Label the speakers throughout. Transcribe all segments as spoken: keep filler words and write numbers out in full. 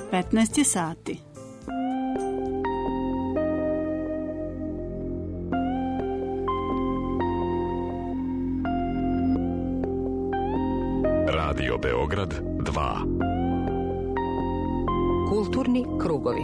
Speaker 1: petnaest je sati.
Speaker 2: Radio Beograd dva.
Speaker 3: Kulturni krugovi.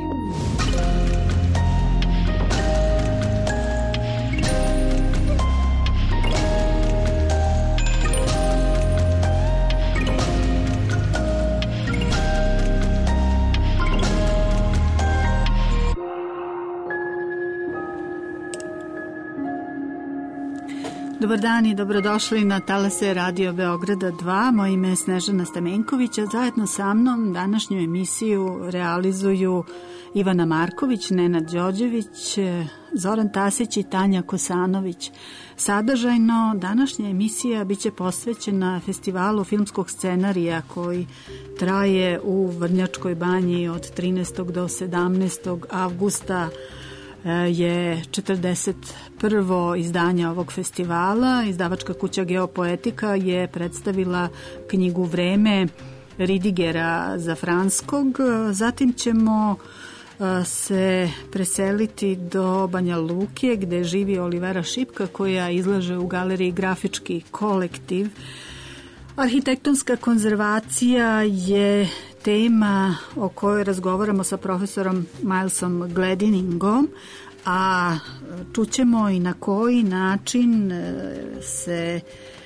Speaker 1: Dobar dan i dobrodošli na talase Radio Beograda dva. Moje ime je Snežana Stamenković, a zajedno sa mnom današnju emisiju realizuju Ivana Marković, Nenad Đorđević, Zoran Tasić i Tanja Kosanović. Sadržajno, današnja emisija biće posvećena festivalu filmskog scenarija koji traje u Vrnjačkoj banji od trinaestog do sedamnaestog avgusta. Je četrdeset prvo izdanje ovog festivala. Izdavačka kuća Geopoetika je predstavila knjigu Vreme Ridigera Zafranskog. Zatim ćemo se preseliti do Banja Luke gde živi Olivera Šipka koja izlaže u galeriji Grafički kolektiv. Arhitektonska konzervacija je tema o kojoj razgovaramo sa profesorom Milesom Glediningom, a čućemo i na koji način se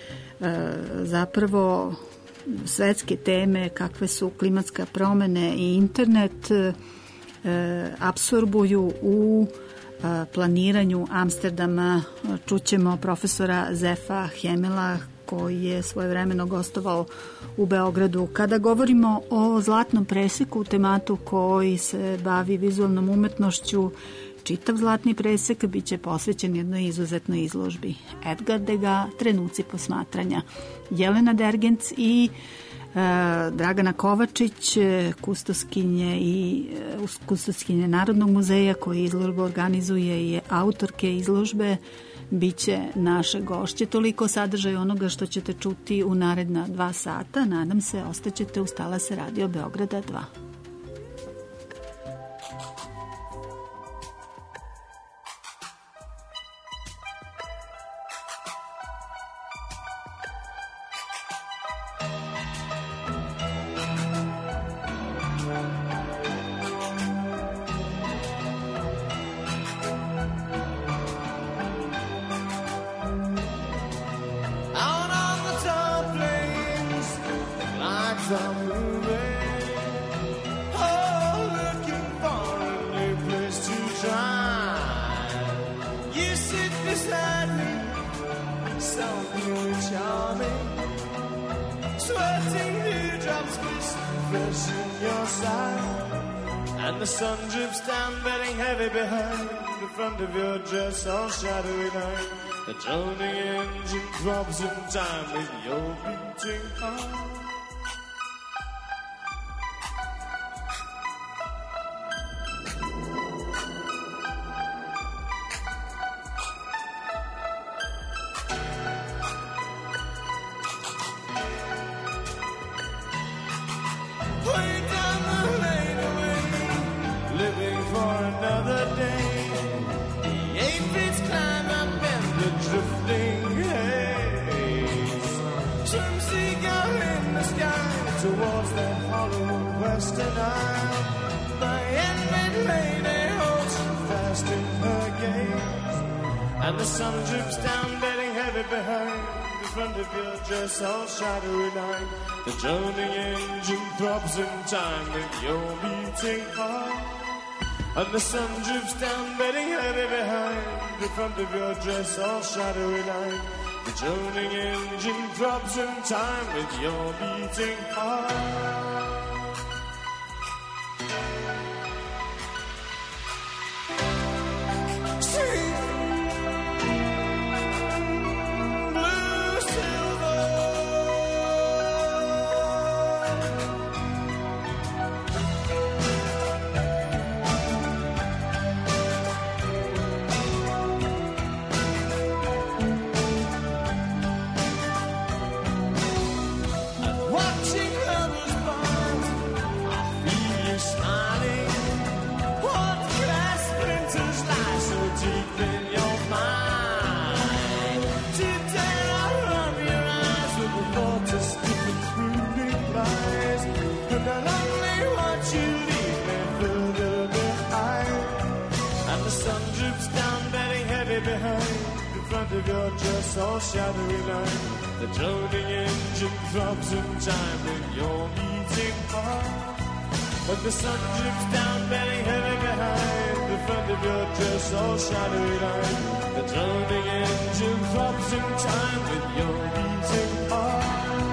Speaker 1: zapravo svetske teme kakve su klimatska promene i internet apsorbuju u planiranju Amsterdama. Čućemo profesora Zefa Hemela koji je svojevremeno gostovao u Beogradu. Kada govorimo o zlatnom preseku, tematu koji se bavi vizualnom umetnošću, čitav zlatni presek biće posvećen jednoj izuzetnoj izložbi. Edgar Degas, Trenuci posmatranja. Jelena Dergenc i e, Dragana Kovačić, kustoskinje i e, kustoskinje Narodnog muzeja koji izložbu organizuje i je autorke izložbe, biće naše gošće. Toliko sadržaj onoga što ćete čuti u naredna dva sata. Nadam se, ostaćete uz talase Radio Beograda dva.
Speaker 4: All shadowy night, the droning engine throbs in time with your beating heart. Way down the lane away, living for another day. Drifting haze, some seagull in the sky towards that hollow western isle. My handmaid lady holds you fast in her gaze, and the sun drips down, bedding heavy behind. In front of your dress, all shadowy night, the droning engine throbs in time with your beating heart. And the sun drips down, bedding heavy behind. The front of your dress, all shadowy night. The droning engine throbs in time with your beating heart. Sing, blue silver. Watching others burn. your dress all shadowy night. The droning engine throbs in time with your beating heart. But the sun drips down very heavy behind the front of your dress all shadowy night. The droning engine throbs in time with your beating heart.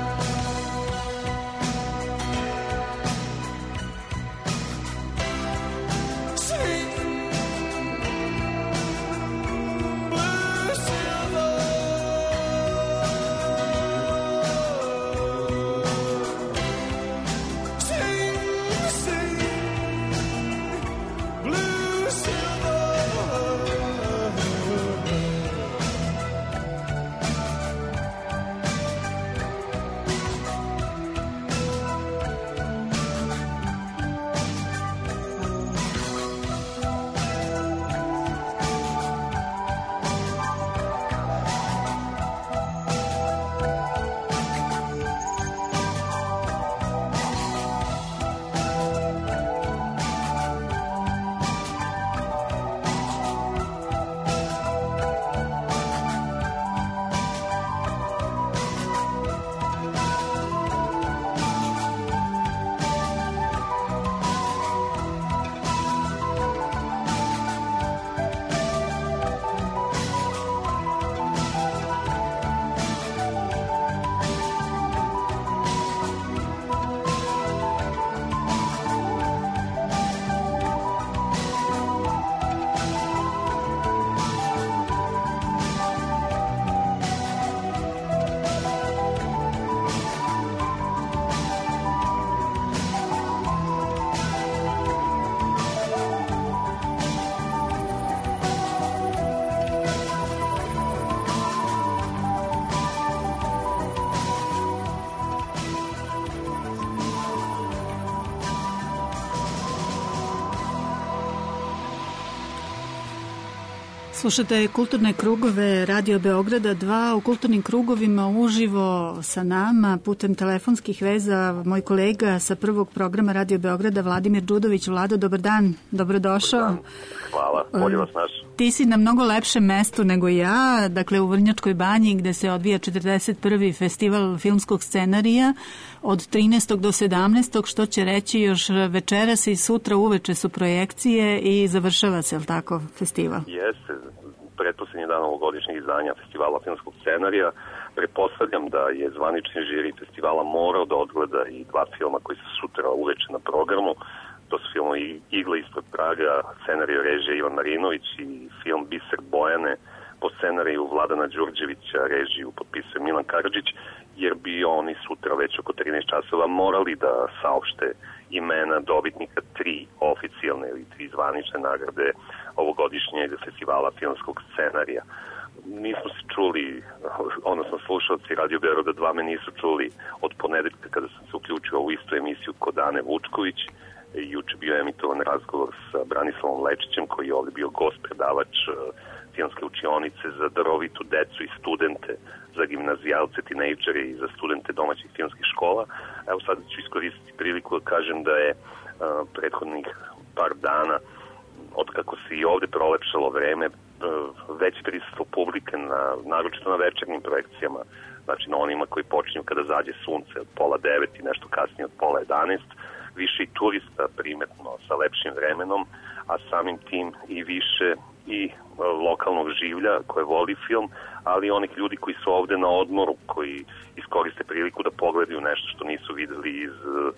Speaker 1: Slušate Kulturne krugove Radio Beograda dva. U Kulturnim krugovima uživo sa nama putem telefonskih veza moj kolega sa prvog programa Radio Beograda Vladimir Đudović. Vlado, dobar dan, dobrodošao.
Speaker 3: Dobar dan. Hvala, bolje vas naš.
Speaker 1: Ti si na mnogo lepšem mestu nego ja, dakle u Vrnjačkoj banji gde se odvija četrdeset prvi festival filmskog scenarija od trinaestog do sedamnaestog, što će reći još večeras i sutra uveče su projekcije i završava se, je li tako, festival?
Speaker 3: Jeste, pretposlednji dan ovogodišnjeg izdanja festivala filmskog scenarija. Pretpostavljam da je zvanični žiri festivala morao da odgleda i dva filma koji su sutra uveče na programu. To su filmovi Igla ispred praga, scenariju režije Ivan Marinović, i film Biser Bojane po scenariju Vladana Đurđevića, režiju potpisuje Milan Karadžić, jer bi oni sutra već oko trinaest časova morali da saopšte imena dobitnika tri oficijalne ili tri zvanične nagrade ovogodišnjeg festivala filmskog scenarija. Nismo se čuli, odnosno slušalci Radio Beograda dva me nisu čuli od ponedeljka kada sam se uključio u istu emisiju kod Ane Vučković. Juče bio emitovan razgovor sa Branislavom Lečićem, koji je ovde bio gost predavač filmske učionice za darovitu decu i studente, za gimnazijalce, tinejdžere i za studente domaćih filmskih škola. Evo sad ću iskoristiti priliku da kažem da je uh, prethodnih par dana, od kako se i ovde prolepšalo vreme, uh, već prisustvo publike, na, naročito na večernjim projekcijama, znači na onima koji počinju kada zađe sunce od pola devet i nešto kasnije od pola jedanaest, više i turista primetno sa lepšim vremenom, a samim tim i više i lokalnog življa koje voli film, ali onih ljudi koji su ovde na odmoru, koji iskoriste priliku da pogledaju nešto što nisu videli iz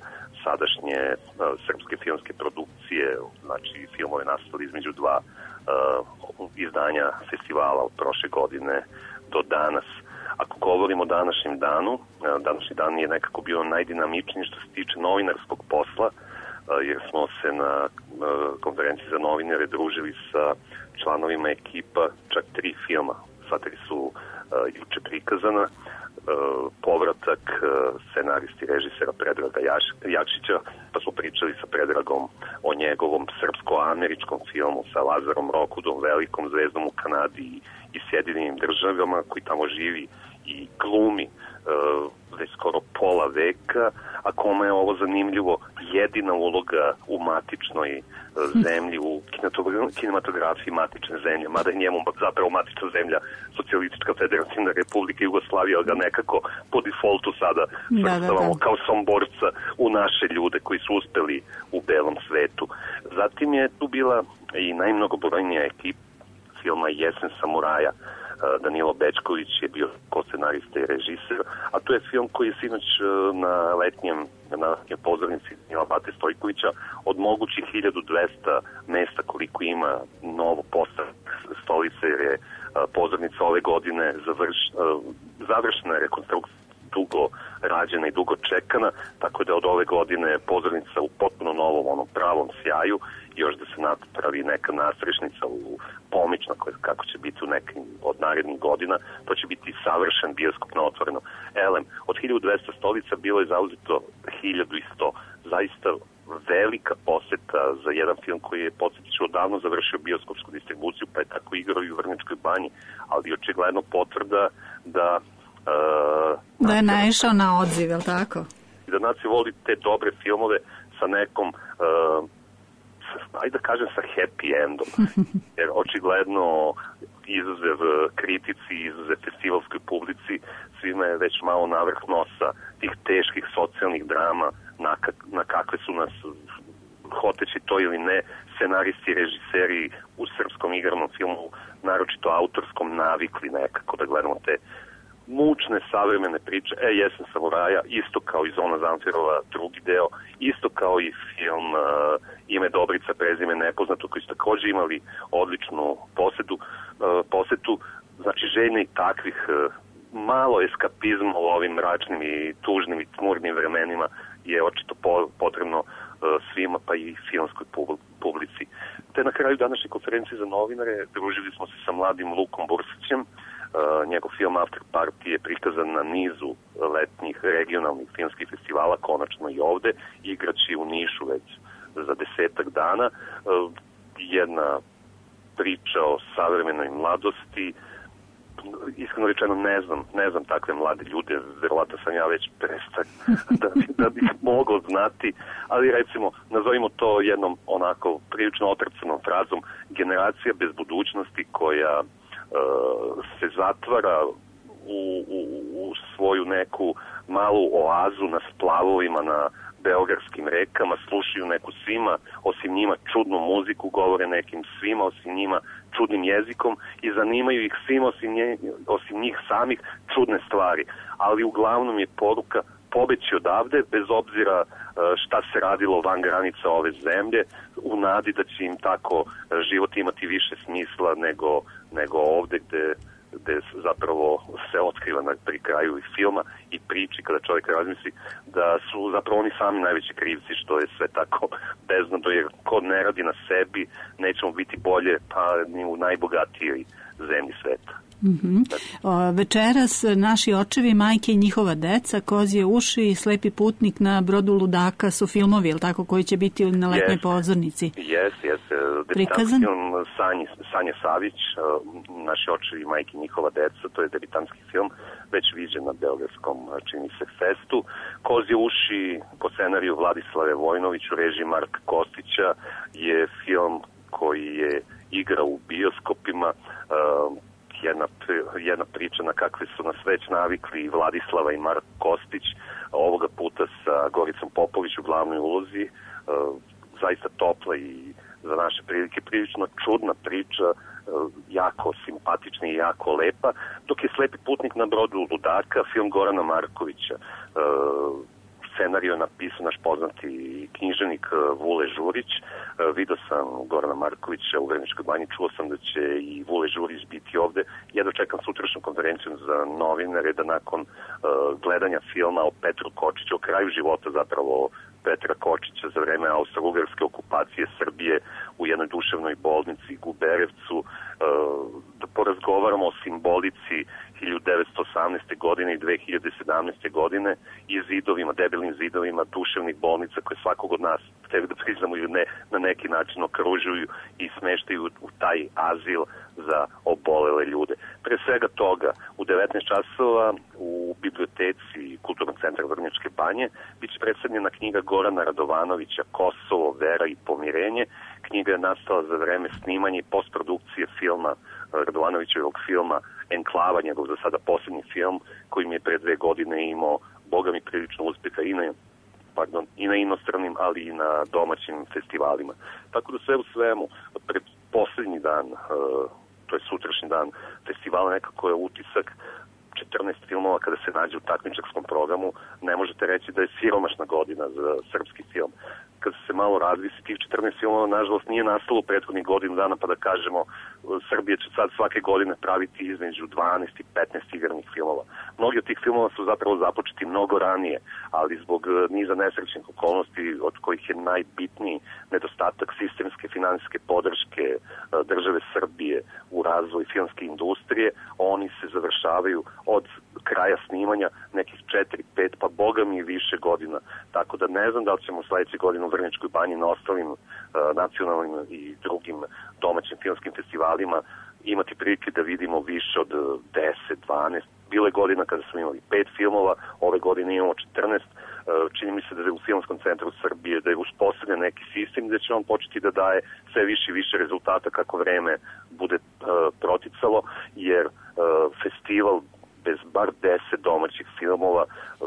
Speaker 3: sadašnje uh, srpske filmske produkcije, znači filmove nastali između dva uh, izdanja festivala od prošle godine do danas. Ako govorimo o današnjem danu, današnji dan je nekako bio najdinamičniji što se tiče novinarskog posla, jer smo se na konferenciji za novinare družili sa članovima ekipa čak tri filma. Sva tri su juče prikazana. Povratak scenaristi režisera Predraga Jakšića, pa smo pričali sa Predragom o njegovom srpsko-američkom filmu sa Lazarom Rokudom, velikom zvezdom u Kanadi i Sjedinjenim državama, koji tamo živi i glumi uh, već skoro pola veka, a kome je ovo zanimljivo jedina uloga u matičnoj zemlji, u kinematografiji matične zemlje, mada je njemu zapravo matična zemlja Socijalistička federativna republika Jugoslavija, ga nekako po defaultu sada svrstavamo da, da, da. kao somborca u naše ljude koji su uspeli u belom svetu. Zatim je tu bila i najmnogobrojnija ekipa filma Jesen samuraja. Danilo Bečković je bio ko-scenarista i režiser, a to je film koji je sinoć na letnjem na letnjem pozornici Danila Bate Stojkovića od mogućih hiljadu dvesta mesta koliko ima novo postav stolice, jer je pozornica ove godine završ, završena rekonstrukcija dugo rađena i dugo čekana, tako da od ove godine pozornica u potpuno novom, onom pravom sjaju, još da se napravi neka nastrešnica u pomična, kako će biti u nekim od narednih godina, to će biti savršen bioskop na otvoreno. Elem, od hiljadu dvesta stolica bilo je zauzeto hiljadu sto. Zaista velika poseta za jedan film koji je, podsjetiću, odavno završio bioskopsku distribuciju, pa je tako igrao i u Vrnjačkoj banji, ali očigledno potvrda da Uh,
Speaker 1: da je naišao na odziv, je li tako?
Speaker 3: I da nacija voli te dobre filmove sa nekom, uh, sa, ajde da kažem, sa happy endom. Jer očigledno izuzev kritici, izuzev festivalskoj publici, svima je već malo navrh nosa tih teških socijalnih drama na, kak, na kakve su nas, hoteći to ili ne, scenaristi i režiseri u srpskom igranom filmu, naročito autorskom, navikli nekako da gledamo te mučne savremene priče. E, Jesen samuraja, isto kao i Zona Zamfirova, drugi deo, isto kao i film uh, Ime Dobrica, prezime nepoznato, koji su također imali odličnu posedu, uh, posetu, znači željne i takvih uh, malo eskapizma u ovim mračnim i tužnim i tmurnim vremenima je očito po, potrebno uh, svima, pa i filmskoj publici. Te na kraju današnje konferencije za novinare družili smo se sa mladim Lukom Bursićem. Uh, njegov film After Party je prikazan na nizu letnjih regionalnih filmskih festivala, konačno i ovde, igraći u Nišu već za desetak dana. Uh, jedna priča o savremenoj mladosti. Iskreno rečeno ne znam, ne znam takve mlade ljude, verovatno sam ja već prestak da, da bih mogao znati, ali recimo nazovimo to jednom onako prilično otrcanom frazom, generacija bez budućnosti koja uh, se zatvara u, u, u svoju neku malu oazu na splavovima, na beogradskim rekama, slušaju neku svima osim njima čudnu muziku, govore nekim svima osim njima čudnim jezikom i zanimaju ih svima osim, nje, osim njih samih čudne stvari. Ali uglavnom je poruka pobeći odavde, bez obzira šta se radilo van granica ove zemlje, u nadi da će im tako život imati više smisla nego, nego ovde gde gde zapravo se otkriva na, pri kraju i filma i priči, kada čovjek razmisli da su zapravo oni sami najveći krivci što je sve tako beznado, jer ko ne radi na sebi nećemo biti bolje pa ni u najbogatijoj zemlji sveta.
Speaker 1: Mm-hmm. O, večeras naši očevi, majke i njihova deca, Kozije uši i Slepi putnik na brodu ludaka su filmovi, ili tako, koji će biti na letnoj yes. pozornici?
Speaker 3: Jes, jes. Debitanski film Sanje, Sanje Savić, naši očevi, majke i njihova deca, to je debitanski film, već viđen na Beogradskom, čini se, festu. Kozije uši po scenariju Vladislave Vojnović, u režiji Marka Kostića, je film koji je igrao u bioskopima, uh, Jedna, jedna priča na kakve su nas već navikli i Vladislava i Marko Kostić, ovoga puta sa Goricom Popović u glavnoj ulozi, e, zaista topla i za naše prilike prilično čudna priča, e, jako simpatična i jako lepa, dok je Slepi putnik na brodu ludaka, film Gorana Markovića. E, scenariju je napisao naš poznati književnik Vule Žurić. Video sam Gorana Markovića u Vrnjačkoj banji, čuo sam da će i Vule Žurić biti ovde. Ja dočekam sutrašnju konferenciju za novinare da nakon uh, gledanja filma o Petru Kočiću, o kraju života zapravo Petra Kočića za vreme austro-ugarske okupacije Srbije u jednoj duševnoj bolnici u Berevcu, uh, da porazgovaramo o simbolici hiljadu devetsto osamnaeste. godine i dve hiljade sedamnaeste. godine i zidovima, debelim zidovima duševnih bolnica koje svakog od nas, hteli da priznamo ili ne, na neki način okružuju i smeštaju u taj azil za obolele ljude. Pre svega toga, u devetnaest časova u biblioteci Kulturnog centra Vrnjačke Banje biće predstavljena knjiga Gorana Radovanovića Kosovo, vera i pomirenje. Knjiga je nastala za vreme snimanja i postprodukcije filma Radovanovićevog filma Enklava, njegov za sada posljednji film, koji mi je pre dve godine imao, boga mi, prilično uspeha i na, pardon, i na inostranim, ali i na domaćim festivalima. Tako da sve u svemu, pred posljednji dan, to je sutrašnji dan festivala, nekako je utisak četrnaest filmova kada se nađe u takmičarskom programu, ne možete reći da je siromašna godina za srpski film. Kad se malo razvisi, tih četrnaest filmova, nažalost, nije nastalo u prethodnih godinu dana, pa da kažemo, Srbija će sad svake godine praviti između dvanaest i petnaest igranih filmova. Mnogi od tih filmova su zapravo započeti mnogo ranije, ali zbog niza nesrećnih okolnosti, od kojih je najbitniji nedostatak sistemske finansijske podrške države Srbije u razvoj filmske industrije, oni se završavaju od kraja snimanja nekih četiri, pet, pa boga mi više godina. Tako da ne znam da li ćemo sledeće godine u Vrnjačkoj Banji na ostalim uh, nacionalnim i drugim domaćim filmskim festivalima imati prilike da vidimo više od deset, dvanaest. Bile godina kada smo imali pet filmova, ove godine imamo četrnaest. Uh, čini mi se da je u Filmskom centru Srbije da je uspostavljen neki sistem gde će on početi da daje sve više i više rezultata kako vreme bude uh, proticalo, jer uh, festival bez bar deset domaćih filmova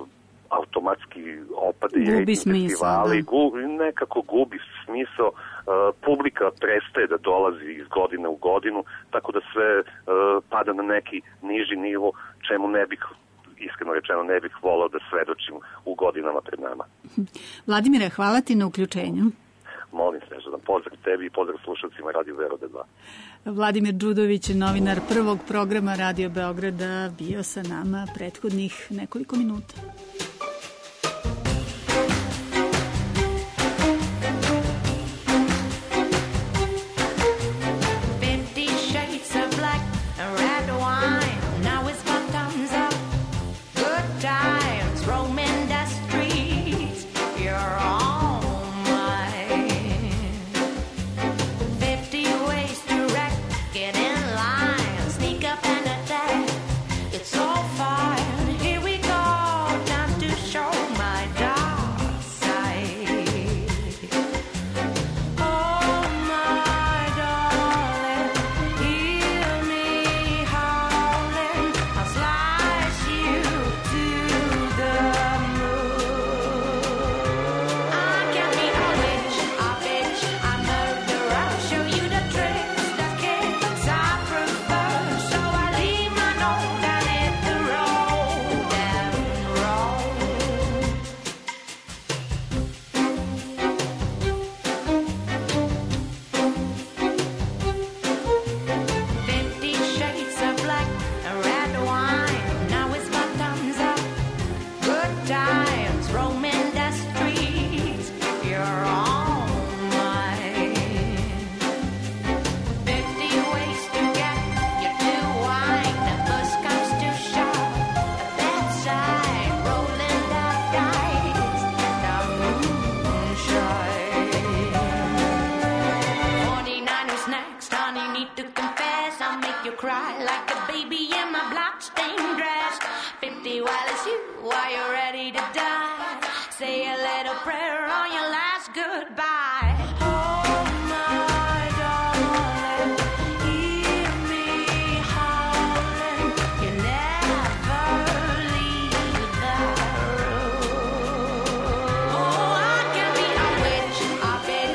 Speaker 3: automatski opade i
Speaker 1: gubi smisao, da.
Speaker 3: Gu, nekako gubi smisao, uh, publika prestaje da dolazi iz godine u godinu, tako da sve uh, pada na neki niži nivo, čemu ne bih, iskreno rečeno, ne bih volao da svedočim u godinama pred nama.
Speaker 1: Vladimire, hvala ti na uključenju.
Speaker 3: Molim se, da pozdrav tebi i pozdrav slušalcima Radio Beograda dva.
Speaker 1: Vladimir Đudović, novinar prvog programa Radio Beograda, bio sa nama prethodnih nekoliko minuta.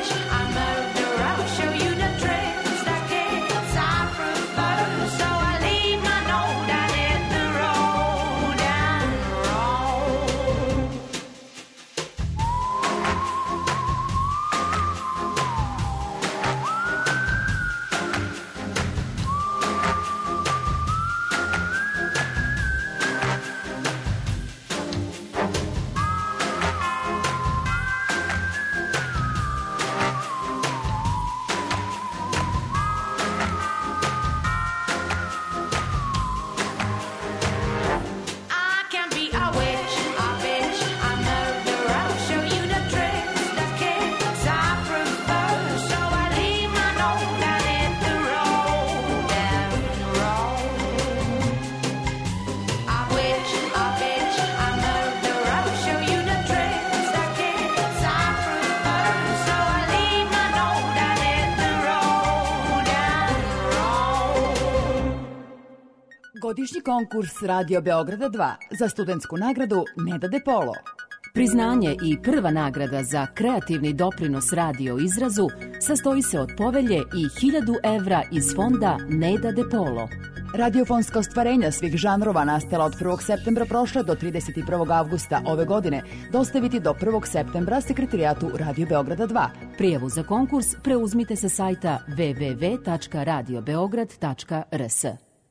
Speaker 5: So I leave Godišnji konkurs Radio Beograda dva za studentsku nagradu Neda De Polo. Priznanje i prva nagrada za kreativni doprinos radio izrazu sastoji se od povelje i hiljadu evra iz fonda Neda De Polo. Radiofonska ostvarenja svih žanrova nastala od prvog septembra prošle do trideset prvog avgusta ove godine dostaviti do prvog septembra sekretarijatu Radio Beograda dva. Prijavu za konkurs preuzmite sa sajta w w w tačka radio beograd tačka r s.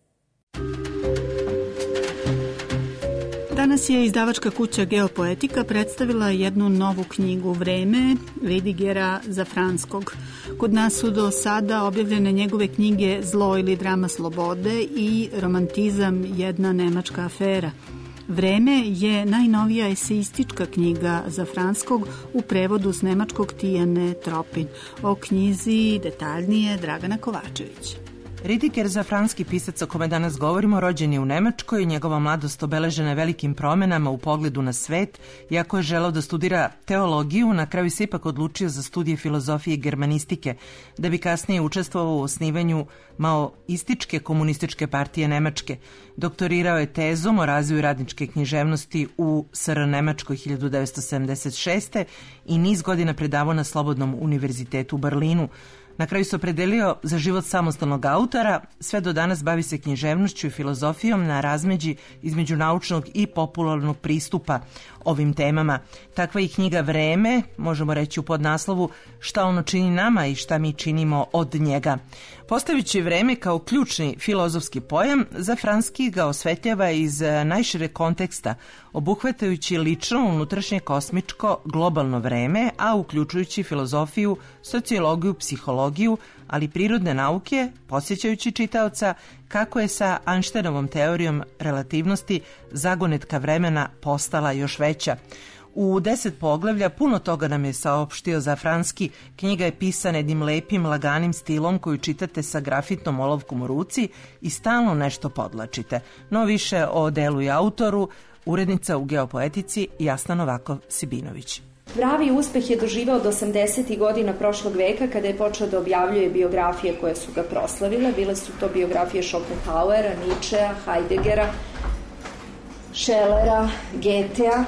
Speaker 1: Danas je izdavačka kuća Geopoetika predstavila jednu novu knjigu Vreme Ridigera Zafranskog. Kod nas su do sada objavljene njegove knjige Zlo ili drama slobode i Romantizam, jedna nemačka afera. Vreme je najnovija eseistička knjiga Zafranskog u prevodu s nemačkog Tijane Tropin. O knjizi detaljnije Dragana Kovačević.
Speaker 6: Ridiger Zafranski, pisac o kome danas govorimo, rođen je u Nemačkoj. Njegova mladost obeležena je velikim promenama u pogledu na svet. Iako je želeo da studira teologiju, na kraju se ipak odlučio za studije filozofije i germanistike, da bi kasnije učestvovao u osnivanju maoističke komunističke partije Nemačke. Doktorirao je tezom o razvoju radničke književnosti u S R Nemačkoj hiljadu devetsto sedamdeset šeste. i niz godina predavao na Slobodnom univerzitetu u Berlinu. Na kraju se opredelio za život samostalnog autora, sve do danas bavi se književnošću i filozofijom na razmeđi između naučnog i popularnog pristupa ovim temama. Takva i knjiga Vreme, možemo reći u podnaslovu Šta ono čini nama i šta mi činimo od njega. Postavići vreme kao ključni filozofski pojam, Zafranski ga osvetljava iz najšire konteksta, obuhvatajući lično, unutrašnje, kosmičko, globalno vreme, a uključujući filozofiju, sociologiju, psihologiju, ali prirodne nauke, podsjećajući čitaoca kako je sa Einsteinovom teorijom relativnosti zagonetka vremena postala još veća. U deset poglavlja puno toga nam je saopštio Zafranski. Knjiga je pisana jednim lepim, laganim stilom koju čitate sa grafitnom olovkom u ruci i stalno nešto podlačite. No više o delu i autoru, urednica u Geopoetici Jasna Novakov-Sibinović.
Speaker 7: Pravi uspeh je doživao do osamdesetih godina prošlog veka kada je počeo da objavljuje biografije koje su ga proslavile. Bile su to biografije Schopenhauera, Nietzschea, Heideggera, Schellera, Goethea.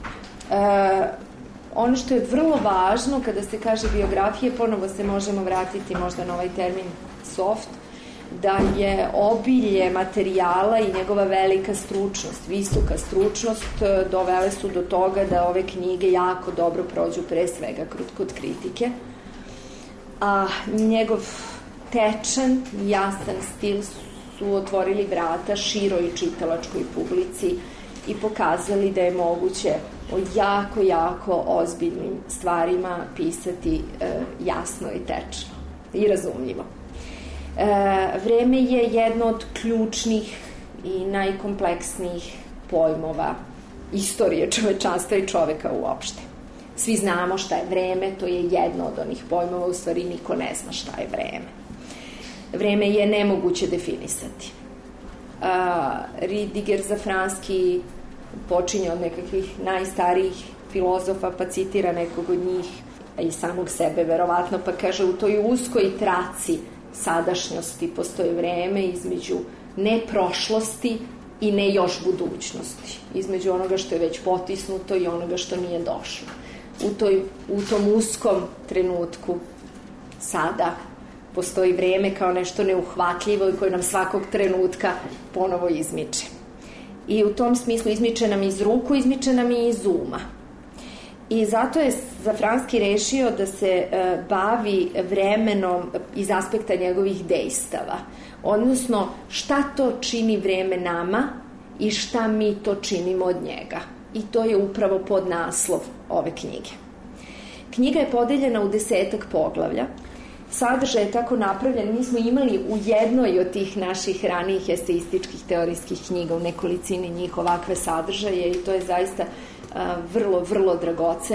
Speaker 7: E, ono što je vrlo važno kada se kaže biografije, ponovo se možemo vratiti možda na ovaj termin soft, da je obilje materijala i njegova velika stručnost, visoka stručnost dovele su do toga da ove knjige jako dobro prođu pre svega kod kritike. A njegov tečan, jasan stil su otvorili vrata široj čitalačkoj publici i pokazali da je moguće o jako, jako ozbiljnim stvarima pisati e, jasno i tečno i razumljivo. E, vreme je jedno od ključnih i najkompleksnijih pojmova istorije čovečanstva i čoveka uopšte. Svi znamo šta je vreme, to je jedno od onih pojmova, u stvari niko ne zna šta je vreme. Vreme je nemoguće definisati. E, Ridiger Zafranski počinje od nekakvih najstarijih filozofa, pa citira nekog od njih, a i samog sebe verovatno, pa kaže u toj uskoj traci sadašnjosti postoji vreme između ne prošlosti i ne još budućnosti, između onoga što je već potisnuto i onoga što nije došlo. U, toj, u tom uskom trenutku sada postoji vreme kao nešto neuhvatljivo i koje nam svakog trenutka ponovo izmiče. I u tom smislu izmiče nam iz ruku, izmiče nam i iz uma. I zato je Zafranski rešio da se e, bavi vremenom iz aspekta njegovih dejstava. Odnosno, šta to čini vreme nama i šta mi to činimo od njega. I to je upravo podnaslov ove knjige. Knjiga je podeljena u desetak poglavlja. Sadržaj je tako napravljen, mi smo imali u jednoj od tih naših ranijih eseističkih teorijskih knjiga, u nekolicini njih ovakve sadržaje i to je zaista a, vrlo, vrlo dragoceno.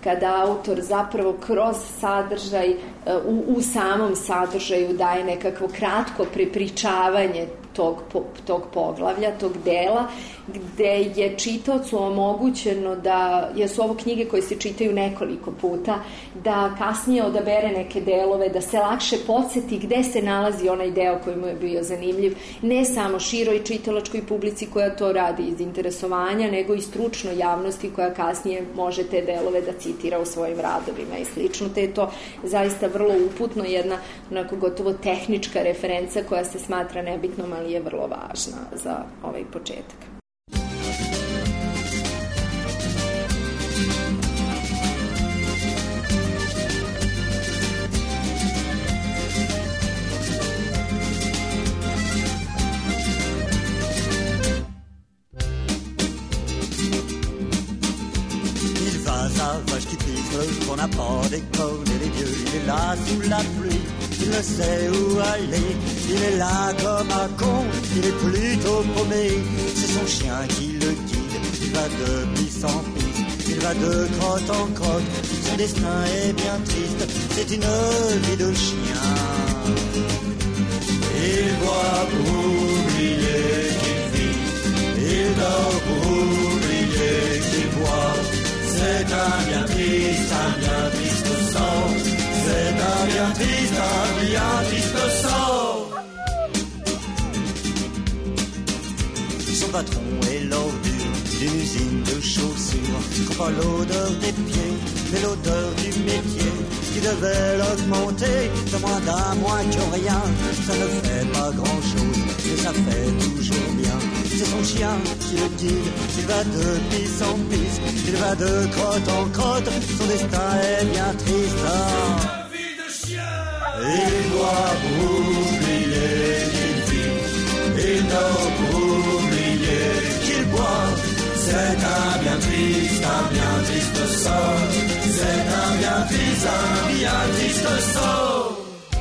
Speaker 7: kada autor zapravo kroz sadržaj, u, u samom sadržaju daje nekakvo kratko prepričavanje tog, tog poglavlja, tog dela, gde je čitaocu omogućeno da, jer su ovo knjige koje se čitaju nekoliko puta, da kasnije odabere neke delove, da se lakše podsjeti gde se nalazi onaj deo koji mu je bio zanimljiv, ne samo široj čitalačkoj publici koja to radi iz interesovanja, nego i stručnoj javnosti koja kasnije može te delove da citira u svojim radovima i slično. Te je to zaista vrlo uputno, jedna onako gotovo tehnička referenca koja se smatra nebitnom, ali je vrlo važna za ovaj početak.
Speaker 8: Qu'on n'a pas d'école et les dieux, il est là sous la pluie, il ne sait où aller, il est là comme un con, il est plutôt paumé, c'est son chien qui le guide, il va de piste en piste, il va de crotte en crotte, son destin est bien triste, c'est une vie de chien. Il boit pour oublier qu'il vit, il dort pour oublier qu'il boit. C'est un bien triste, un bien triste sort. C'est un bien triste, un bien triste sort. Son patron est l'ordure d'une usine de chaussures. Qu'on pas l'odeur des pieds, mais l'odeur du métier qui devait l'augmenter de moins d'un moins que rien. Ça ne fait pas grand chose, mais ça fait toujours bien. C'est son chien qui le guide, il va de piste en piste, il va de crotte en crotte, son destin est bien triste. La vie de chien. Il doit oublier qu'il vit, il doit oublier qu'il boit. C'est un bien triste, un bien triste sort. C'est un bien triste, un bien triste sort.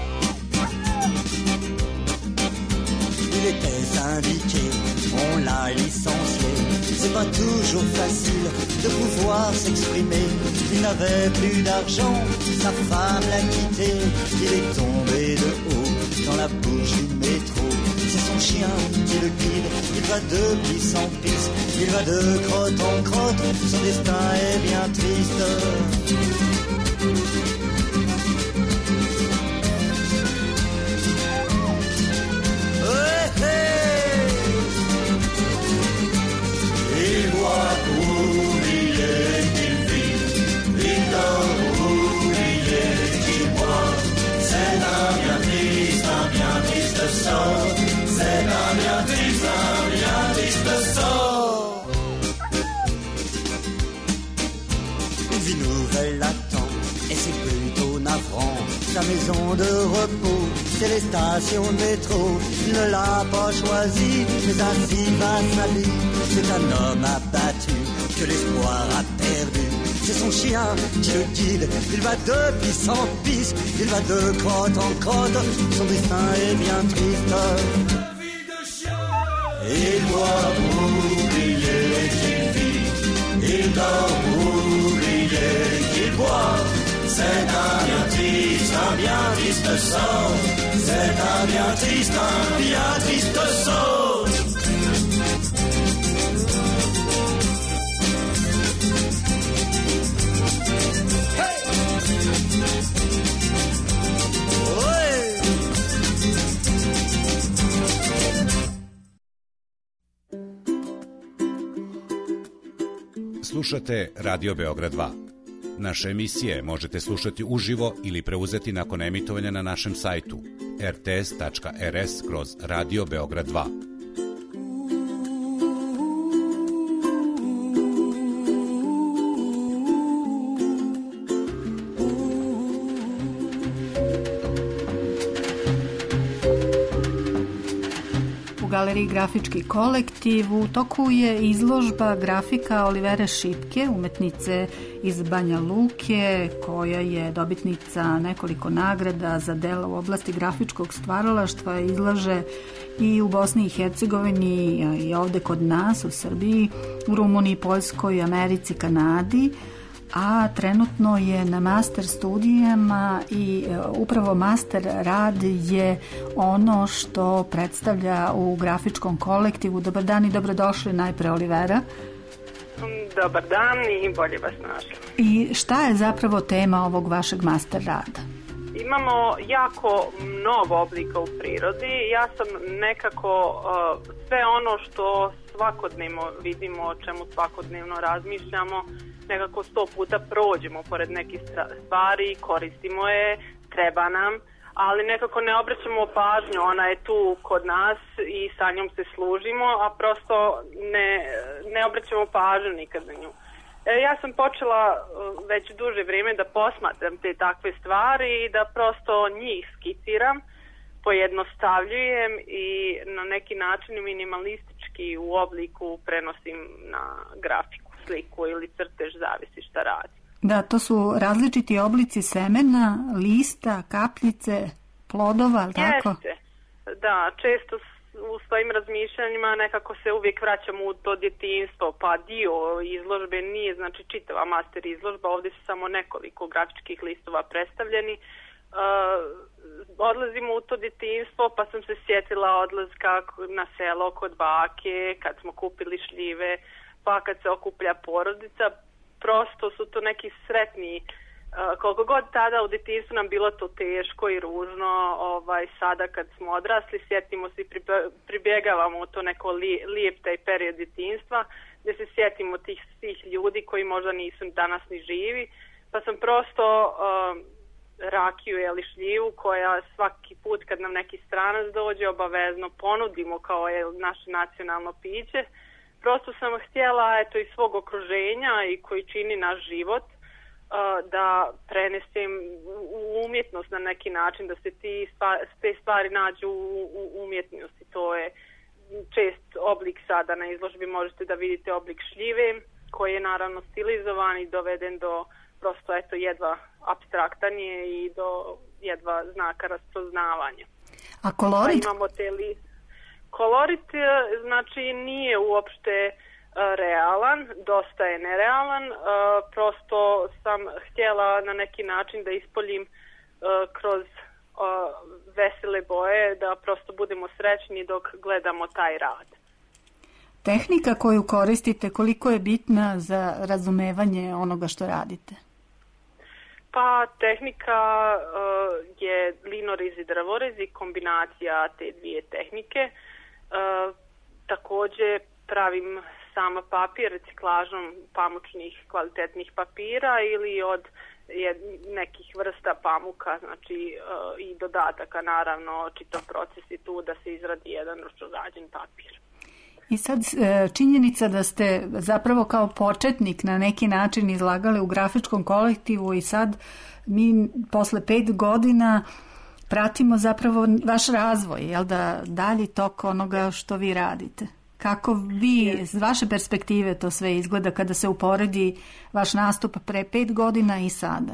Speaker 8: Il était syndiqué, on l'a licencié. C'est pas toujours facile de pouvoir s'exprimer. Il n'avait plus d'argent, sa femme l'a quitté. Il est tombé de haut dans la bouche du métro. C'est son chien qui le guide, il va de piste en piste, il va de crotte en crotte, son destin est bien triste. C'est un bien triste, un bien triste sort. Une vie nouvelle l'attend et c'est plutôt navrant. Sa maison de repos, c'est les stations de métro. Il ne l'a pas choisi, mais ainsi va sa vie. C'est un homme abattu que l'espoir a perdu. C'est son chien qui le guide, il va de piste en piste, il va de crotte en crotte, son destin est bien triste. La vie de chien. Il doit oublier qu'il vit, il doit oublier qu'il boit. C'est un bien triste, un bien triste sort. C'est un bien triste, un bien triste sort.
Speaker 9: Slušate Radio Beograd dva. Naše emisije možete slušati uživo ili preuzeti nakon emitovanja na našem sajtu r t s tačka r s kroz Radio Beograd dva.
Speaker 1: Galeriji Grafički kolektiv u toku je izložba grafika Olivere Šipke, umetnice iz Banja Luke, koja je dobitnica nekoliko nagrada za dela u oblasti grafičkog stvaralaštva. Izlaže i u Bosni i Hercegovini i ovde kod nas u Srbiji, u Rumuniji, Poljskoj, Americi, Kanadi. a trenutno je na master studijama i upravo master rad je ono što predstavlja u grafičkom kolektivu. Dobar dan i dobrodošli najpre, Olivera.
Speaker 10: Dobar dan i bolje vas našli.
Speaker 1: I šta je zapravo tema ovog vašeg master rada?
Speaker 10: Imamo jako mnogo oblika u prirodi. Ja sam nekako uh, sve ono što svakodnevno vidimo, o čemu svakodnevno razmišljamo, nekako sto puta prođemo pored nekih stvari, koristimo je, treba nam, ali nekako ne obraćamo pažnju, ona je tu kod nas i sa njom se služimo, a prosto ne, ne obraćamo pažnju nikad na nju. E, ja sam počela već duže vrijeme da posmatram te takve stvari i da prosto njih skiciram, pojednostavljujem i na neki način minimalistički u obliku prenosim na grafiku, sliku ili crtež, zavisi šta radi.
Speaker 1: Da, to su različiti oblici semena, lista, kapljice, plodova, ali tako?
Speaker 10: Jeste, da, često u svojim razmišljanjima nekako se uvijek vraćamo u to djetinjstvo, pa dio izložbe nije, znači čitava master izložba, ovdje su samo nekoliko grafičkih listova predstavljeni. Uh, odlazimo u to djetinjstvo, pa sam se sjetila odlazka na selo kod bake, kad smo kupili šljive, pa kad se okuplja porodica, prosto su to neki sretni, uh, koliko god tada u djetinjstvu nam bilo to teško i ružno, ovaj, sada kad smo odrasli, sjetimo se i pribjegavamo u to neko li, lijep taj period djetinjstva, gdje se sjetimo tih svih ljudi koji možda nisu danas ni živi, pa sam prosto uh, rakiju ili šljivu koja svaki put kad nam neki stranac dođe obavezno ponudimo kao je naše nacionalno piće. Prosto sam htjela eto iz svog okruženja i koji čini naš život uh, da prenesem u umjetnost na neki način, da se ti stva, te stvari nađu u, u umjetnosti. To je čest oblik sada na izložbi, možete da vidite oblik šljive koji je naravno stilizovan i doveden do prosto eto jedva apstraktan je i do jedva znaka raspoznavanja.
Speaker 1: A kolorit?
Speaker 10: Pa imamo te li... Kolorit znači nije uopšte uh, realan, dosta je nerealan, uh, prosto sam htjela na neki način da ispoljim uh, kroz uh, vesele boje, da prosto budemo srećni dok gledamo taj rad.
Speaker 1: Tehnika koju koristite, koliko je bitna za razumevanje onoga što radite?
Speaker 10: Pa tehnika uh, je linorez i drvorez i kombinacija te dvije tehnike. Uh, također pravim sama papir reciklažom pamučnih kvalitetnih papira ili od je, nekih vrsta pamuka, znači uh, i dodataka naravno, čitav proces je tu da se izradi jedan ručno rađen papir.
Speaker 1: I sad činjenica da ste zapravo kao početnik na neki način izlagali u grafičkom kolektivu i sad mi posle pet godina pratimo zapravo vaš razvoj, jel da, dalji tok onoga što vi radite. Kako vi, s vaše perspektive to sve izgleda kada se uporedi vaš nastup pre pet godina i sada?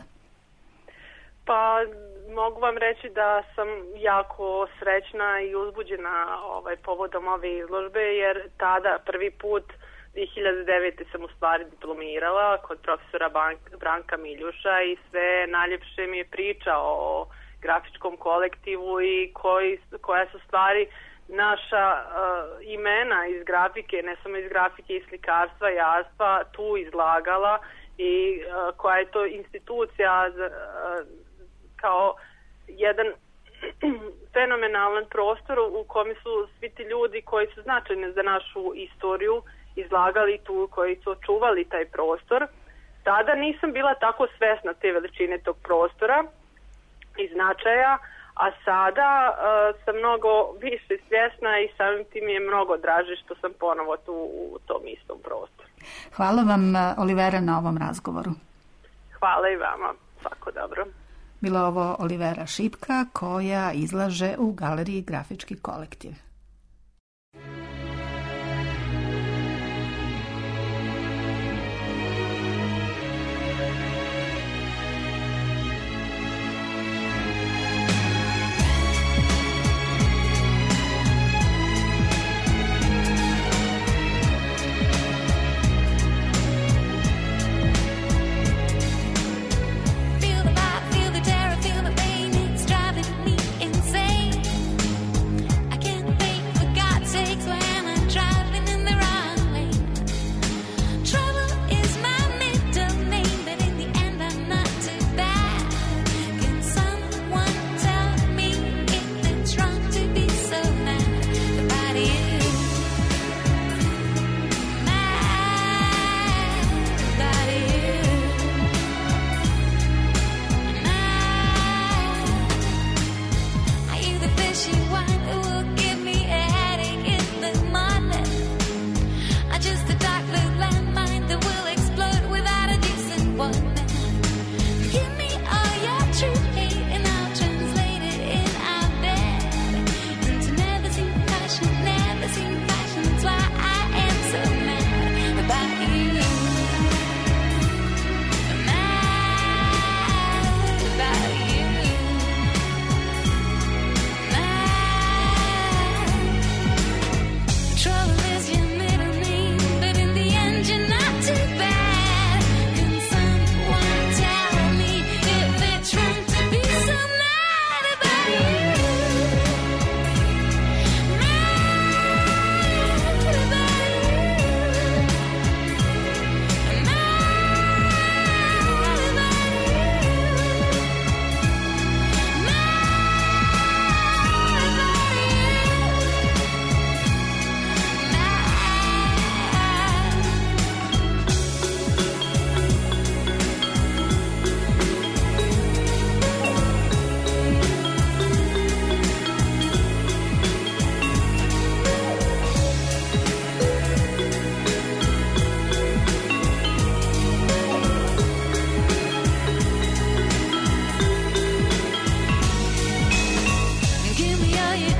Speaker 10: Pa mogu vam reći da sam jako srećna i uzbuđena ovaj, povodom ove izložbe, jer tada prvi put dvije hiljade devete. sam u stvari diplomirala kod profesora Branka Miljuša i sve najljepše mi je priča o grafičkom kolektivu i koji, koja su stvari naša uh, imena iz grafike, ne samo iz grafike i slikarstva i arstva, tu izlagala i uh, koja je to institucija za, uh, kao jedan fenomenalan prostor u kome su svi ti ljudi koji su značajni za našu istoriju izlagali tu, koji su očuvali taj prostor. Tada nisam bila tako svesna te veličine tog prostora i značaja, a sada uh, sam mnogo više svjesna i samim tim je mnogo draže što sam ponovo tu u tom istom prostoru.
Speaker 1: Hvala vam, Olivera, na ovom razgovoru.
Speaker 10: Hvala i vama. Svako dobro.
Speaker 1: Bila ovo Olivera Šipka koja izlaže u galeriji Grafički kolektiv.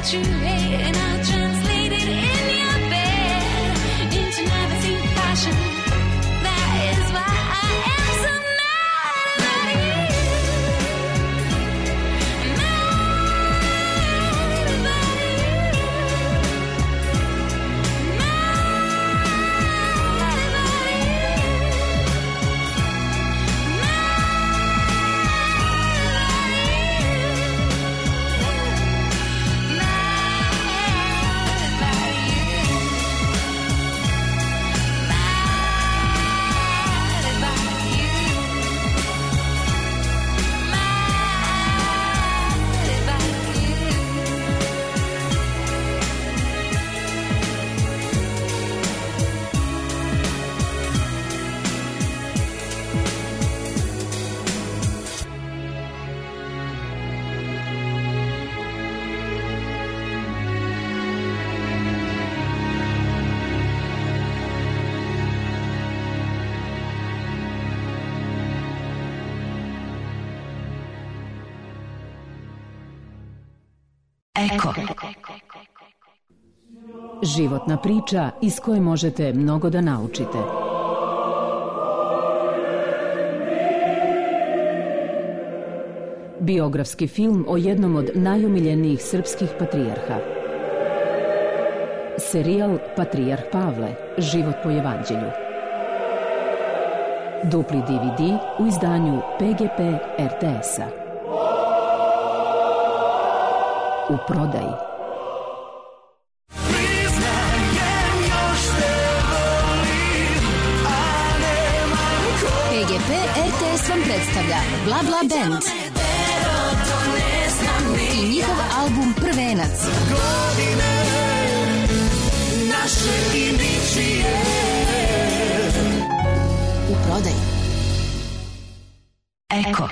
Speaker 11: what you hate, and I'll translate it in your bed into never seen passion. That is why I am so mad about you. Mad about you. Mad about
Speaker 5: Eko. Životna priča iz koje možete mnogo da naučite. Biografski film o jednom od najomiljenijih srpskih patrijarha. Serijal Patrijarh Pavle, život po evanđelju. Dupli D V D u izdanju P G P R T S-a. U prodaji.
Speaker 12: P G P R T S vam predstavlja Bla Bla Band i njihov album Prvenac. U prodaji.
Speaker 5: Eko.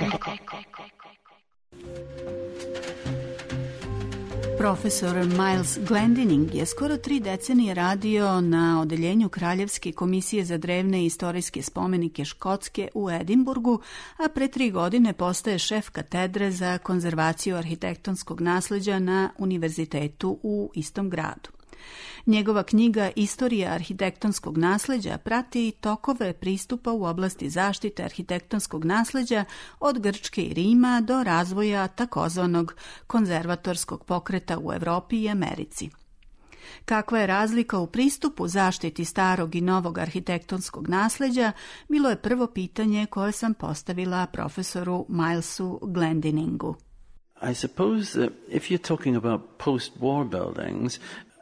Speaker 1: Profesor Miles Glendinning je skoro tri decenije radio na odeljenju Kraljevske komisije za drevne i istorijske spomenike Škotske u Edinburgu, a pre tri godine postaje šef katedre za konzervaciju arhitektonskog nasleđa na univerzitetu u istom gradu. Njegova knjiga Istorija arhitektonskog nasleđa prati tokove pristupa u oblasti zaštite arhitektonskog nasleđa od Grčke i Rima do razvoja takozvanog konzervatorskog pokreta u Evropi i Americi. Kakva je razlika u pristupu zaštiti starog i novog arhitektonskog nasleđa, bilo je prvo pitanje koje sam postavila profesoru Milesu Glendinningu.
Speaker 13: I suppose that if you're talking about post-war buildings,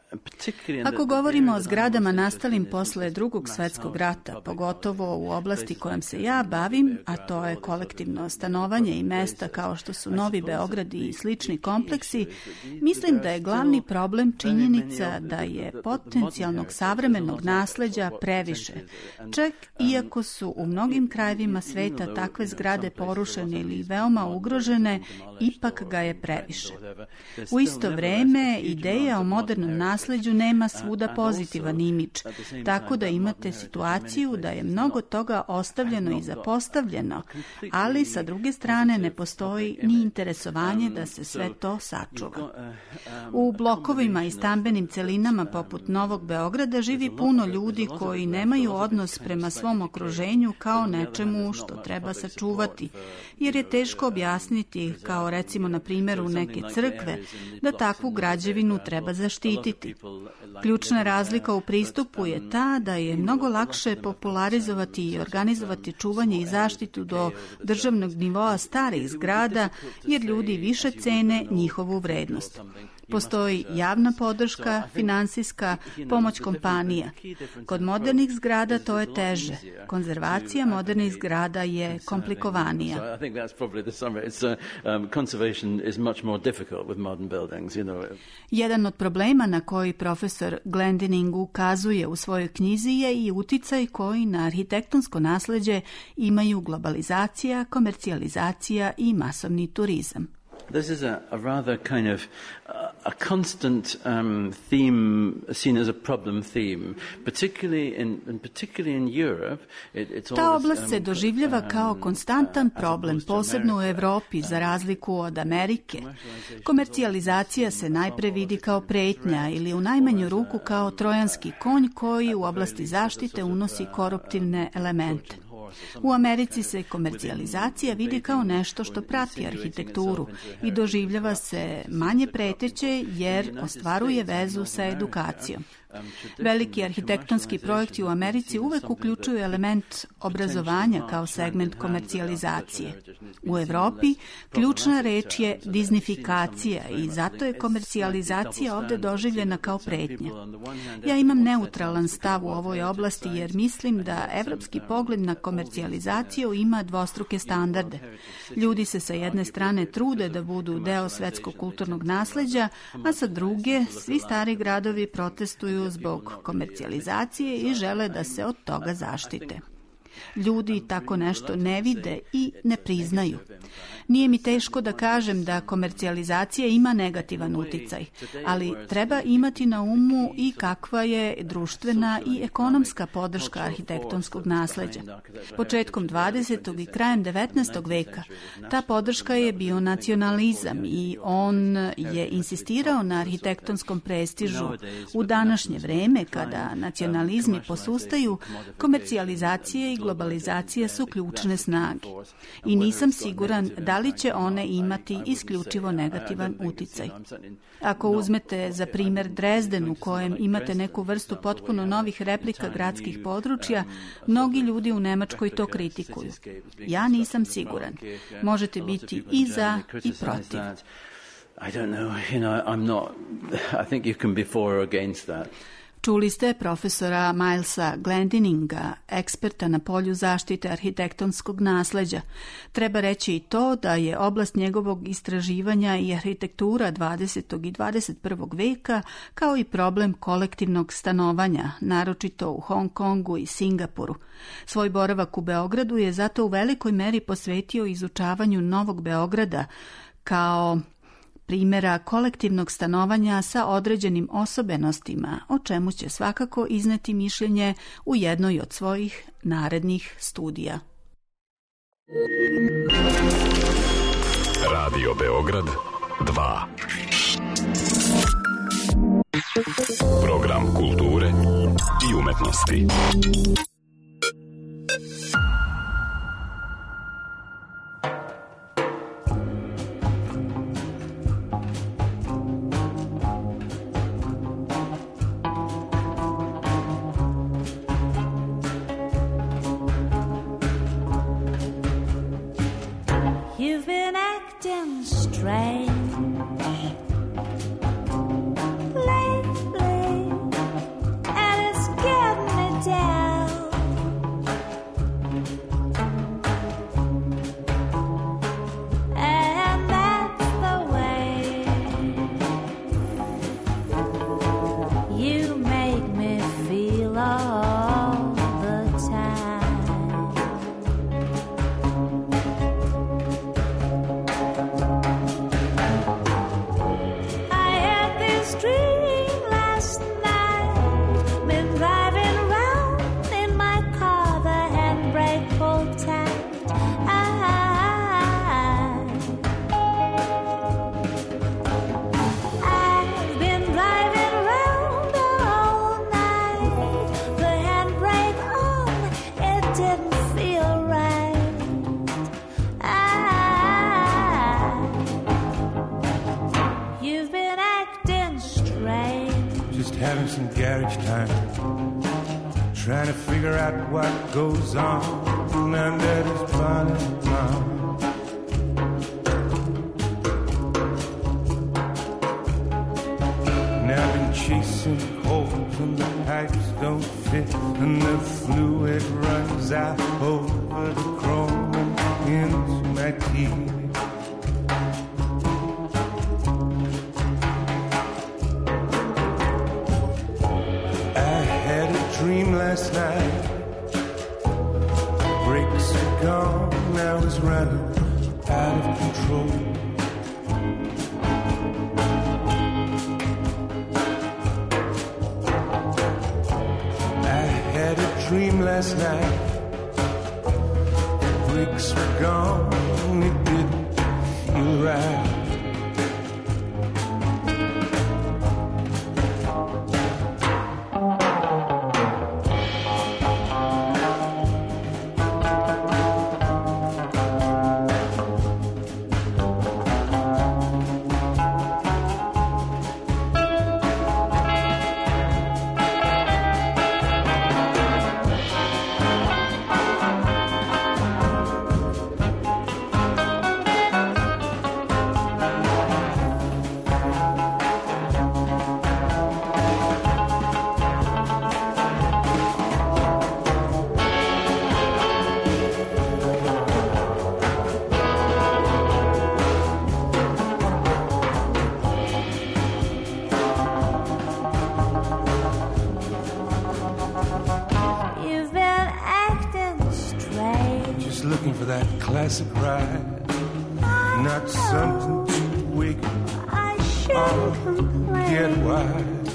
Speaker 1: Ako govorimo o zgradama nastalim posle Drugog svetskog rata, pogotovo u oblasti kojom se ja bavim, a to je kolektivno stanovanje i mesta kao što su Novi Beograd i slični kompleksi, mislim da je glavni problem činjenica da je potencijalnog savremenog nasleđa previše. Čak iako su u mnogim krajevima sveta takve zgrade porušene ili veoma ugrožene, ipak ga je previše. U isto vreme, ideja o modernom nasleđu nema svuda pozitivan imidž, tako da imate situaciju da je mnogo toga ostavljeno i zapostavljeno, ali sa druge strane ne postoji ni interesovanje da se sve to sačuva. U blokovima i stambenim celinama poput Novog Beograda živi puno ljudi koji nemaju odnos prema svom okruženju kao nečemu što treba sačuvati, jer je teško objasniti, kao recimo na primjeru neke crkve, da takvu građevinu treba zaštititi. Ključna razlika u pristupu je ta da je mnogo lakše popularizovati i organizovati čuvanje i zaštitu do državnog nivoa starih zgrada, jer ljudi više cene njihovu vrednost. Postoji javna podrška, finansijska, pomoć kompanija. Kod modernih zgrada to je teže. Konzervacija modernih zgrada je komplikovanija. Jedan od problema na koji profesor Glendinning ukazuje u svojoj knjizi je i uticaj koji na arhitektonsko nasleđe imaju globalizacija, komercijalizacija i masovni turizam.
Speaker 13: This is a, a rather kind of uh, a constant um, theme, seen as a problem theme, particularly in, and particularly in Europe. It, it's
Speaker 1: Ta
Speaker 13: always,
Speaker 1: oblast se
Speaker 13: um,
Speaker 1: doživljava kao konstantan problem, posebno u Evropi, za razliku od Amerike. Komercijalizacija se najpre vidi kao pretnja ili u najmanju ruku kao trojanski konj koji u oblasti zaštite unosi koruptivne elemente. U Americi se komercijalizacija vidi kao nešto što prati arhitekturu i doživljava se manje preteće jer ostvaruje vezu sa edukacijom. Veliki arhitektonski projekti u Americi uvek uključuju element obrazovanja kao segment komercijalizacije. U Evropi ključna reč je diznifikacija i zato je komercijalizacija ovde doživljena kao pretnja. Ja imam neutralan stav u ovoj oblasti jer mislim da evropski pogled na komercijalizaciju ima dvostruke standarde. Ljudi se sa jedne strane trude da budu deo svetskog kulturnog nasleđa, a sa druge svi stari gradovi protestuju zbog komercijalizacije i žele da se od toga zaštite. Ljudi tako nešto ne vide i ne priznaju. Nije mi teško da kažem da komercijalizacija ima negativan uticaj, ali treba imati na umu i kakva je društvena i ekonomska podrška arhitektonskog nasleđa. Početkom dvadesetog i krajem devetnaestog veka ta podrška je bio nacionalizam i on je insistirao na arhitektonskom prestižu. U današnje vreme, kada nacionalizmi posustaju, komercijalizacija i globalizacija su ključne snage. I nisam siguran da li će one imati isključivo negativan uticaj. Ako uzmete za primjer Dresden u kojem imate neku vrstu potpuno novih replika gradskih područja, mnogi ljudi u Nemačkoj to kritikuju. Ja nisam siguran. Možete biti i za i protiv.
Speaker 13: I don't know, you know, I'm not, I think you can be for or against that.
Speaker 1: Čuli ste profesora Milesa Glendininga, eksperta na polju zaštite arhitektonskog nasleđa. Treba reći i to da je oblast njegovog istraživanja i arhitektura dvadesetog i dvadeset prvog veka, kao i problem kolektivnog stanovanja, naročito u Hong Kongu i Singapuru. Svoj boravak u Beogradu je zato u velikoj meri posvetio izučavanju Novog Beograda kao primjera kolektivnog stanovanja sa određenim osobenostima, o čemu će svakako izneti mišljenje u jednoj od svojih narednih studija.
Speaker 2: Radio Beograd dva. Program kulture i umetnosti.
Speaker 11: You've been acting strange lately, and it's getting me down. And that's the way you make me feel all the time.
Speaker 4: Having some garage time, trying to figure out what goes on under this bonnet brown. Now I've been chasing holes and the pipes don't fit, and the fluid runs out over the chrome and into my teeth. Dream last night, brakes are gone, I was running out of control. dream last night. Weeks were gone, it didn't feel right. Classic ride, not something to wake up or get wide.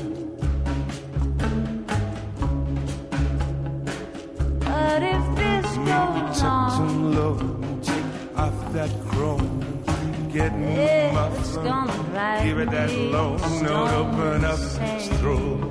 Speaker 11: But if this
Speaker 4: maybe
Speaker 11: goes
Speaker 4: tuck
Speaker 11: on,
Speaker 4: some low, take off that chrome, get me muffled, give it that low note, open up its throat.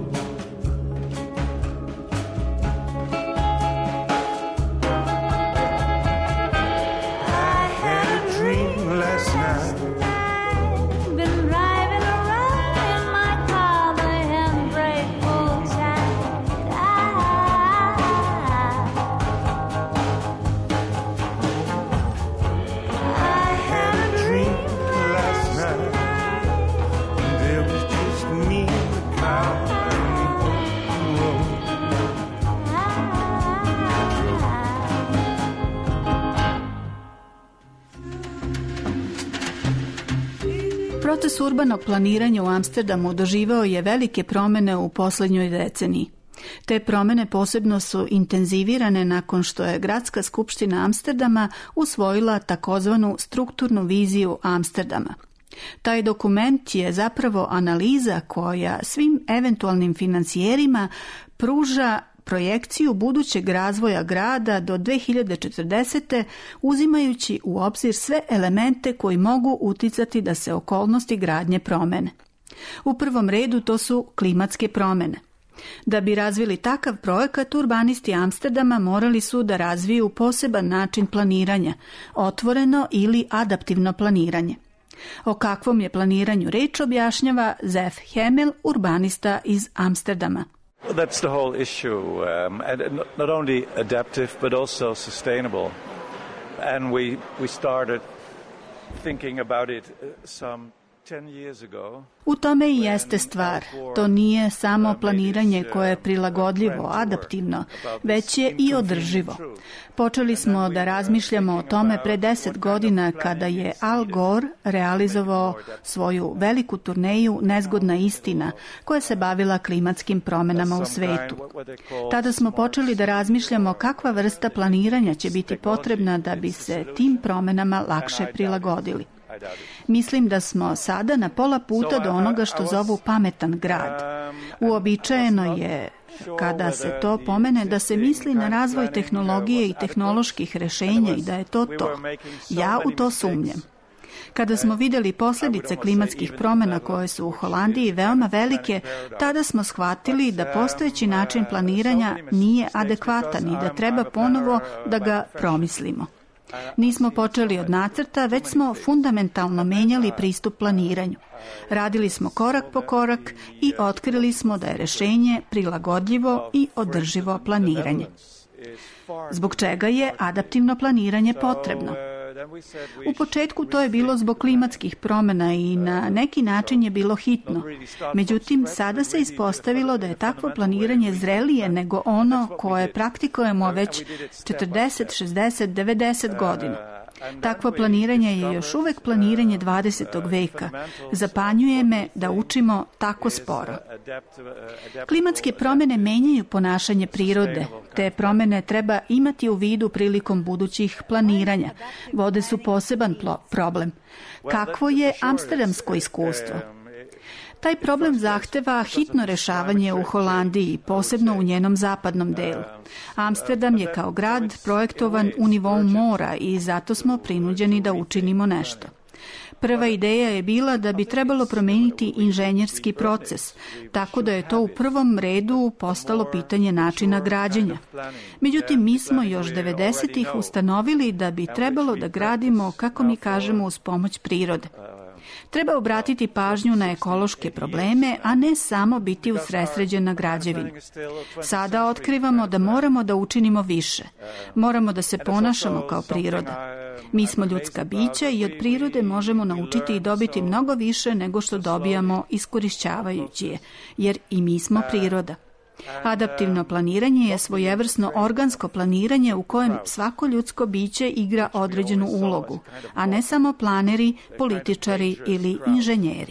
Speaker 1: Proces urbanog planiranja u Amsterdamu doživao je velike promene u poslednjoj deceniji. Te promene posebno su intenzivirane nakon što je Gradska skupština Amsterdama usvojila takozvanu strukturnu viziju Amsterdama. Taj dokument je zapravo analiza koja svim eventualnim financijerima pruža projekciju budućeg razvoja grada do dve hiljade četrdesete uzimajući u obzir sve elemente koji mogu uticati da se okolnosti gradnje promene. U prvom redu to su klimatske promene. Da bi razvili takav projekat, urbanisti Amsterdama morali su da razviju poseban način planiranja, otvoreno ili adaptivno planiranje. O kakvom je planiranju reč objašnjava Zef Hemel, urbanista iz Amsterdama.
Speaker 14: Well, that's the whole issue, um, and not only adaptive but also sustainable. And we we started thinking about it some ten years ago.
Speaker 1: U tome i jeste stvar. To nije samo planiranje koje je prilagodljivo, adaptivno, već je i održivo. Počeli smo da razmišljamo o tome pre deset godina kada je Al Gore realizovao svoju veliku turneju Nezgodna istina koja se bavila klimatskim promenama u svetu. Tada smo počeli da razmišljamo kakva vrsta planiranja će biti potrebna da bi se tim promenama lakše prilagodili. Mislim da smo sada na pola puta do onoga što zovu pametan grad. Uobičajeno je, kada se to pomene, da se misli na razvoj tehnologije i tehnoloških rešenja i da je to to. Ja u to sumnjam. Kada smo videli posljedice klimatskih promjena koje su u Holandiji veoma velike, tada smo shvatili da postojeći način planiranja nije adekvatan i da treba ponovo da ga promislimo. Nismo počeli od nacrta, već smo fundamentalno menjali pristup planiranju. Radili smo korak po korak i otkrili smo da je rešenje prilagodljivo i održivo planiranje. Zbog čega je adaptivno planiranje potrebno? U početku to je bilo zbog klimatskih promjena i na neki način je bilo hitno. Međutim, sada se ispostavilo da je takvo planiranje zrelije nego ono koje praktikujemo već četrdeset, šezdeset, devedeset godina. Takvo planiranje je još uvek planiranje dvadesetog veka. Zapanjuje me da učimo tako sporo. Klimatske promjene menjaju ponašanje prirode. Te promjene treba imati u vidu prilikom budućih planiranja. Vode su poseban problem. Kakvo je amsterdamsko iskustvo? Taj problem zahteva hitno rešavanje u Holandiji, posebno u njenom zapadnom delu. Amsterdam je kao grad projektovan u nivou mora i zato smo prinuđeni da učinimo nešto. Prva ideja je bila da bi trebalo promeniti inženjerski proces, tako da je to u prvom redu postalo pitanje načina građenja. Međutim, mi smo još devedesetih ustanovili da bi trebalo da gradimo, kako mi kažemo, uz pomoć prirode. Treba obratiti pažnju na ekološke probleme, a ne samo biti usredsređen na građevinu. Sada otkrivamo da moramo da učinimo više. Moramo da se ponašamo kao priroda. Mi smo ljudska bića i od prirode možemo naučiti i dobiti mnogo više nego što dobijamo iskorišćavajući je, jer i mi smo priroda. Adaptivno planiranje je svojevrsno organsko planiranje u kojem svako ljudsko biće igra određenu ulogu, a ne samo planeri, političari ili inženjeri.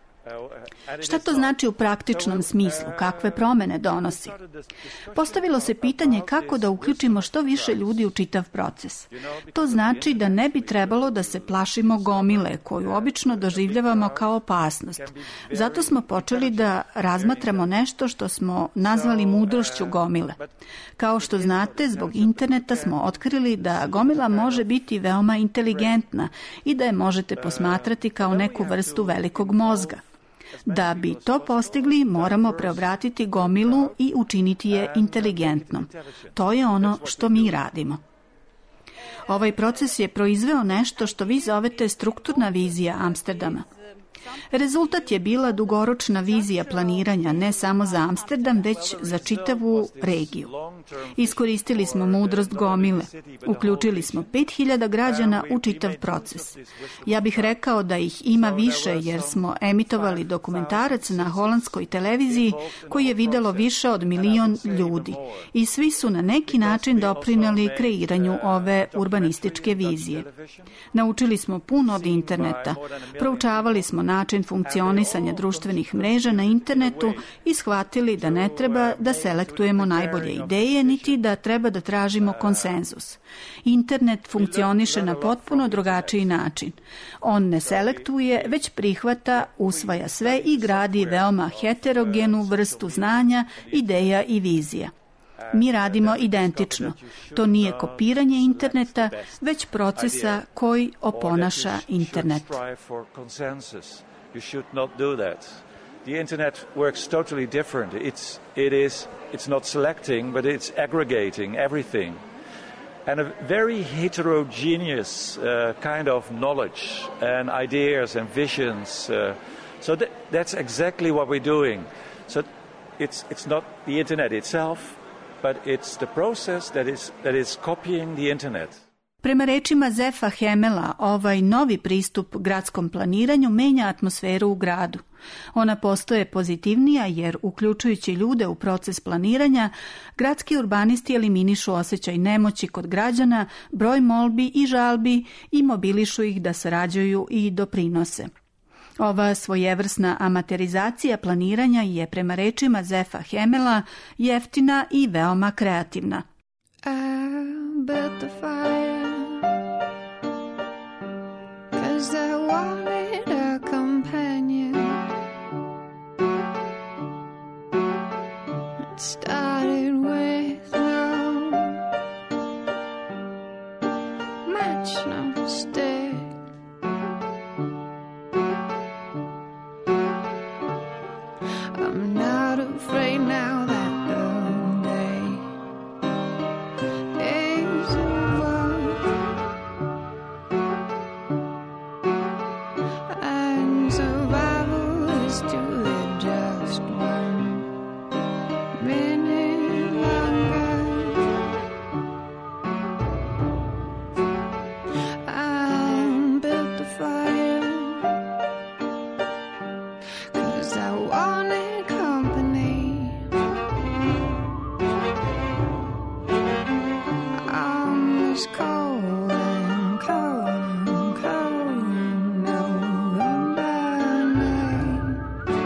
Speaker 1: Šta to znači u praktičnom smislu? Kakve promene donosi? Postavilo se pitanje kako da uključimo što više ljudi u čitav proces. To znači da ne bi trebalo da se plašimo gomile, koju obično doživljavamo kao opasnost. Zato smo počeli da razmatramo nešto što smo nazvali mudrošću gomile. Kao što znate, zbog interneta smo otkrili da gomila može biti veoma inteligentna i da je možete posmatrati kao neku vrstu velikog mozga. Da bi to postigli, moramo preobratiti gomilu i učiniti je inteligentnom. To je ono što mi radimo. Ovaj proces je proizveo nešto što vi zovete strukturna vizija Amsterdama. Rezultat je bila dugoročna vizija planiranja ne samo za Amsterdam, već za čitavu regiju. Iskoristili smo mudrost gomile. Uključili smo pet hiljada građana u čitav proces. Ja bih rekao da ih ima više jer smo emitovali dokumentarac na holandskoj televiziji koji je videlo više od milion ljudi i svi su na neki način doprineli kreiranju ove urbanističke vizije. Naučili smo puno od interneta, proučavali smo način funkcionisanja društvenih mreža na internetu i shvatili da ne treba da selektujemo najbolje ideje, niti da treba da tražimo konsenzus. Internet funkcioniše na potpuno drugačiji način. On ne selektuje, već prihvata, usvaja sve i gradi veoma heterogenu vrstu znanja, ideja i vizija. Mi radimo identično. To nije kopiranje interneta, već procesa koji oponaša internet.
Speaker 14: You should not do that. The internet works totally different. It's, it is, it's not selecting, but it's aggregating everything. And a very heterogeneous uh, kind of knowledge and ideas and visions. Uh, so th- that's exactly what we're doing. So it's, it's not the internet itself, but it's the process that is, that is copying the internet.
Speaker 1: Prema rečima Zefa Hemela, ovaj novi pristup gradskom planiranju menja atmosferu u gradu. Ona postaje pozitivnija jer, uključujući ljude u proces planiranja, gradski urbanisti eliminišu osjećaj nemoći kod građana, broj molbi i žalbi i mobilišu ih da sarađuju i doprinose. Ova svojevrsna amaterizacija planiranja je, prema rečima Zefa Hemela, jeftina i veoma kreativna.
Speaker 11: I built the fire 'cause I wanted a companion. It started with no match, no stick. I'm not afraid now that the day is over, and survival is to live just one minute longer. I built the fire 'cause I wanted company. I'm as cold and cold and cold in November night.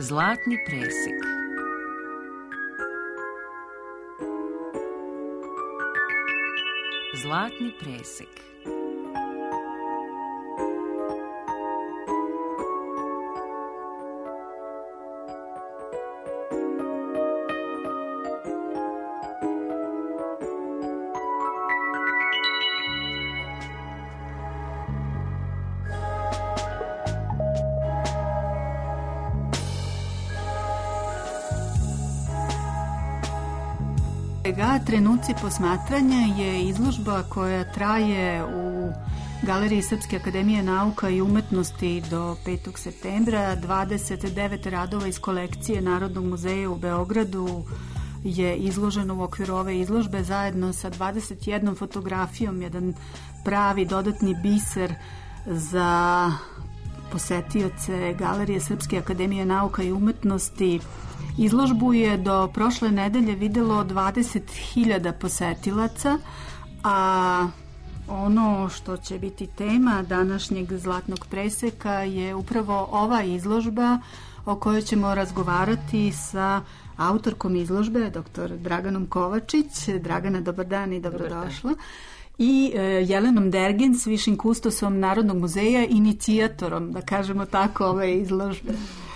Speaker 5: Zlatni presek. Zlatni presek.
Speaker 1: Dega, trenuci posmatranja je izložba koja traje u Galeriji Srpske akademije nauka i umetnosti do petog septembra. dvadeset devet radova iz kolekcije Narodnog muzeja u Beogradu je izloženo u okviru ove izložbe zajedno sa dvadeset jednom fotografijom, jedan pravi dodatni biser za posetioce Galerije Srpske akademije nauka i umetnosti. Izložbu je do prošle nedelje videlo dvadeset hiljada posetilaca, a ono što će biti tema današnjeg Zlatnog preseka je upravo ova izložba o kojoj ćemo razgovarati sa autorkom izložbe, doktor Draganom Kovačić. Dragana, dobar dan i dobrodošla. I e, Jelenom Dergens, višim kustosom Narodnog muzeja, inicijatorom, da kažemo tako, ove izložbe.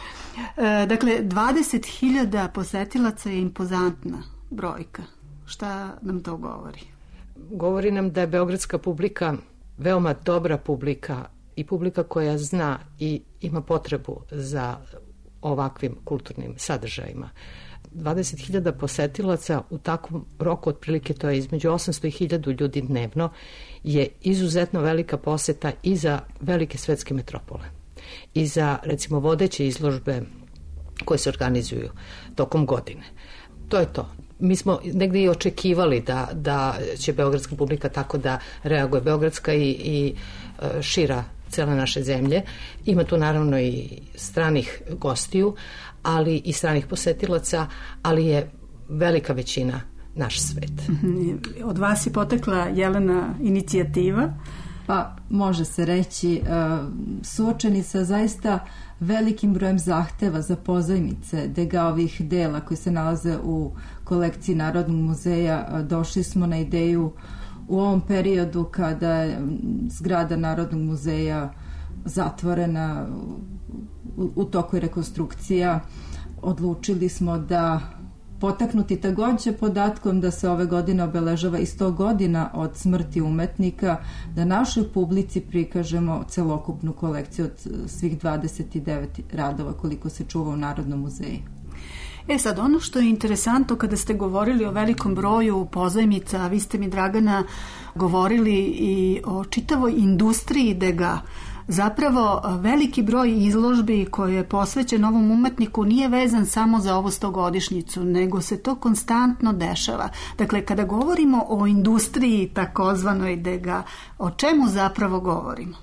Speaker 1: E, dakle, dvadeset hiljada posetilaca je impozantna brojka. Šta nam to govori?
Speaker 15: Govori nam da je beogradska publika veoma dobra publika i publika koja zna i ima potrebu za ovakvim kulturnim sadržajima. dvadeset hiljada posetilaca u takvom roku, otprilike to je između osamsto i hiljadu ljudi dnevno, je izuzetno velika poseta i za velike svetske metropole i za, recimo, vodeće izložbe koje se organizuju tokom godine. To je to. Mi smo negdje i očekivali da, da će beogradska publika tako da reaguje. Beogradska i, i šira cele naše zemlje. Ima tu naravno i stranih gostiju, ali i stranih posetilaca, ali je velika većina naš svet.
Speaker 1: Od vas je potekla, Jelena, inicijativa.
Speaker 16: Pa može se reći, suočeni sa zaista velikim brojem zahteva za pozajmice Degaovih dela koji se nalaze u kolekciji Narodnog muzeja, došli smo na ideju u ovom periodu kada je zgrada Narodnog muzeja zatvorena, u, u toku rekonstrukcija, odlučili smo da, potaknuti takođe podatkom da se ove godine obeležava i sto godina od smrti umetnika, da našoj publici prikažemo celokupnu kolekciju od svih dvadeset devet radova koliko se čuva u Narodnom muzeju.
Speaker 1: E sad, ono što je interesantno kada ste govorili o velikom broju pozajmica, vi ste mi, Dragana, govorili i o čitavoj industriji Dega. Zapravo, veliki broj izložbi koji je posvećen ovom umetniku nije vezan samo za ovu stogodišnjicu, nego se to konstantno dešava. Dakle, kada govorimo o industriji takozvanoj Dega, o čemu zapravo govorimo?